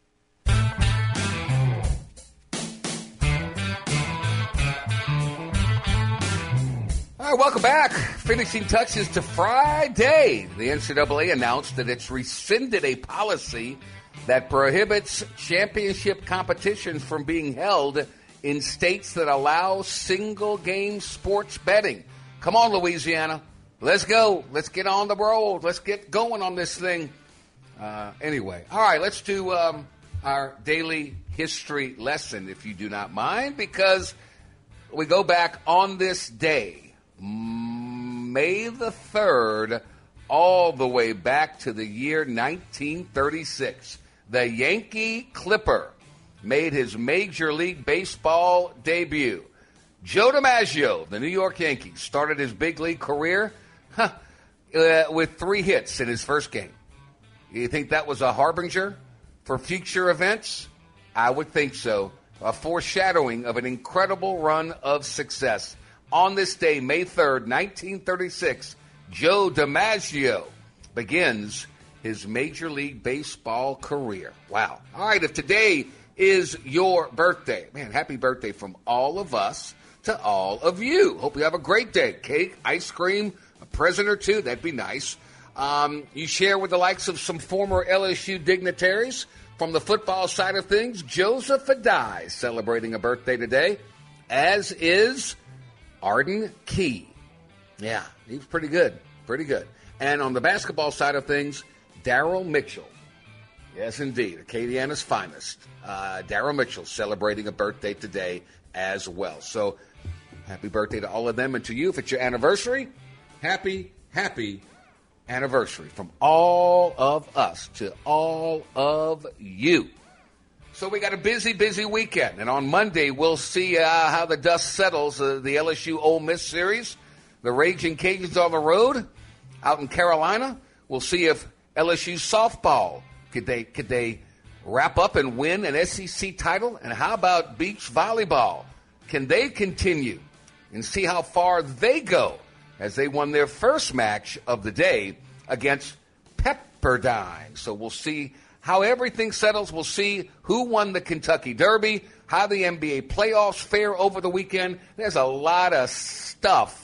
All right, welcome back. Finishing touches to Friday. The N C double A announced that it's rescinded a policy that prohibits championship competitions from being held in states that allow single-game sports betting. Come on, Louisiana. Let's go. Let's get on the road. Let's get going on this thing. Uh, anyway, all right, let's do um, our daily history lesson, if you do not mind, because we go back on this day, May the third, all the way back to the year nineteen thirty-six. The Yankee Clipper made his Major League Baseball debut. Joe DiMaggio of the New York Yankees started his big league career huh, uh, with three hits in his first game. You think that was a harbinger for future events? I would think so. A foreshadowing of an incredible run of success. On this day, May third, nineteen thirty-six, Joe DiMaggio begins his Major League Baseball career. Wow. All right, if today is your birthday, man, happy birthday from all of us to all of you. Hope you have a great day. Cake, ice cream, a present or two, that'd be nice. Um, you share with the likes of some former L S U dignitaries. From the football side of things, Joseph Adai celebrating a birthday today, as is Arden Key. Yeah, he was pretty good, pretty good. And on the basketball side of things, Daryl Mitchell. Yes, indeed, Acadiana's finest. Uh, Daryl Mitchell celebrating a birthday today as well. So happy birthday to all of them. And to you, if it's your anniversary, happy, happy anniversary from all of us to all of you. So we got a busy, busy weekend. And on Monday, we'll see uh, how the dust settles, uh, the L S U Ole Miss series. The Raging Cajuns on the road out in Carolina. We'll see if L S U softball, could they could they wrap up and win an S E C title? And how about beach volleyball? Can they continue and see how far they go as they won their first match of the day against Pepperdine? So we'll see how everything settles. We'll see who won the Kentucky Derby, how the N B A playoffs fare over the weekend. There's a lot of stuff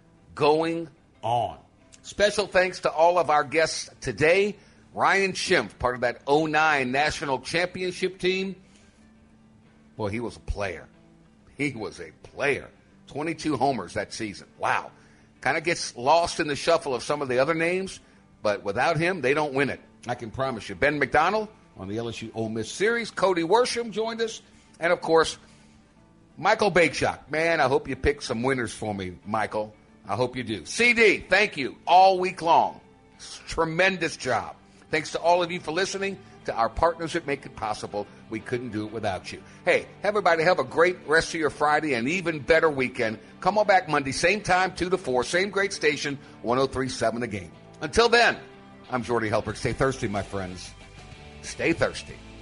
going on. Special thanks to all of our guests today. Ryan Schimpf, part of that oh nine National Championship team. Boy, he was a player. He was a player. twenty-two homers that season. Wow. Kind of gets lost in the shuffle of some of the other names, but without him, they don't win it. I can promise you. Ben McDonald on the L S U Ole Miss series. Cody Worsham joined us. And, of course, Michael Bakeshock. Man, I hope you pick some winners for me, Michael. I hope you do. C D, thank you all week long. Tremendous job. Thanks to all of you for listening, to our partners that make it possible. We couldn't do it without you. Hey, everybody have a great rest of your Friday and even better weekend. Come on back Monday, same time, two to four, same great station, one oh three point seven The Game. Until then, I'm Jordy Hultberg. Stay thirsty, my friends. Stay thirsty.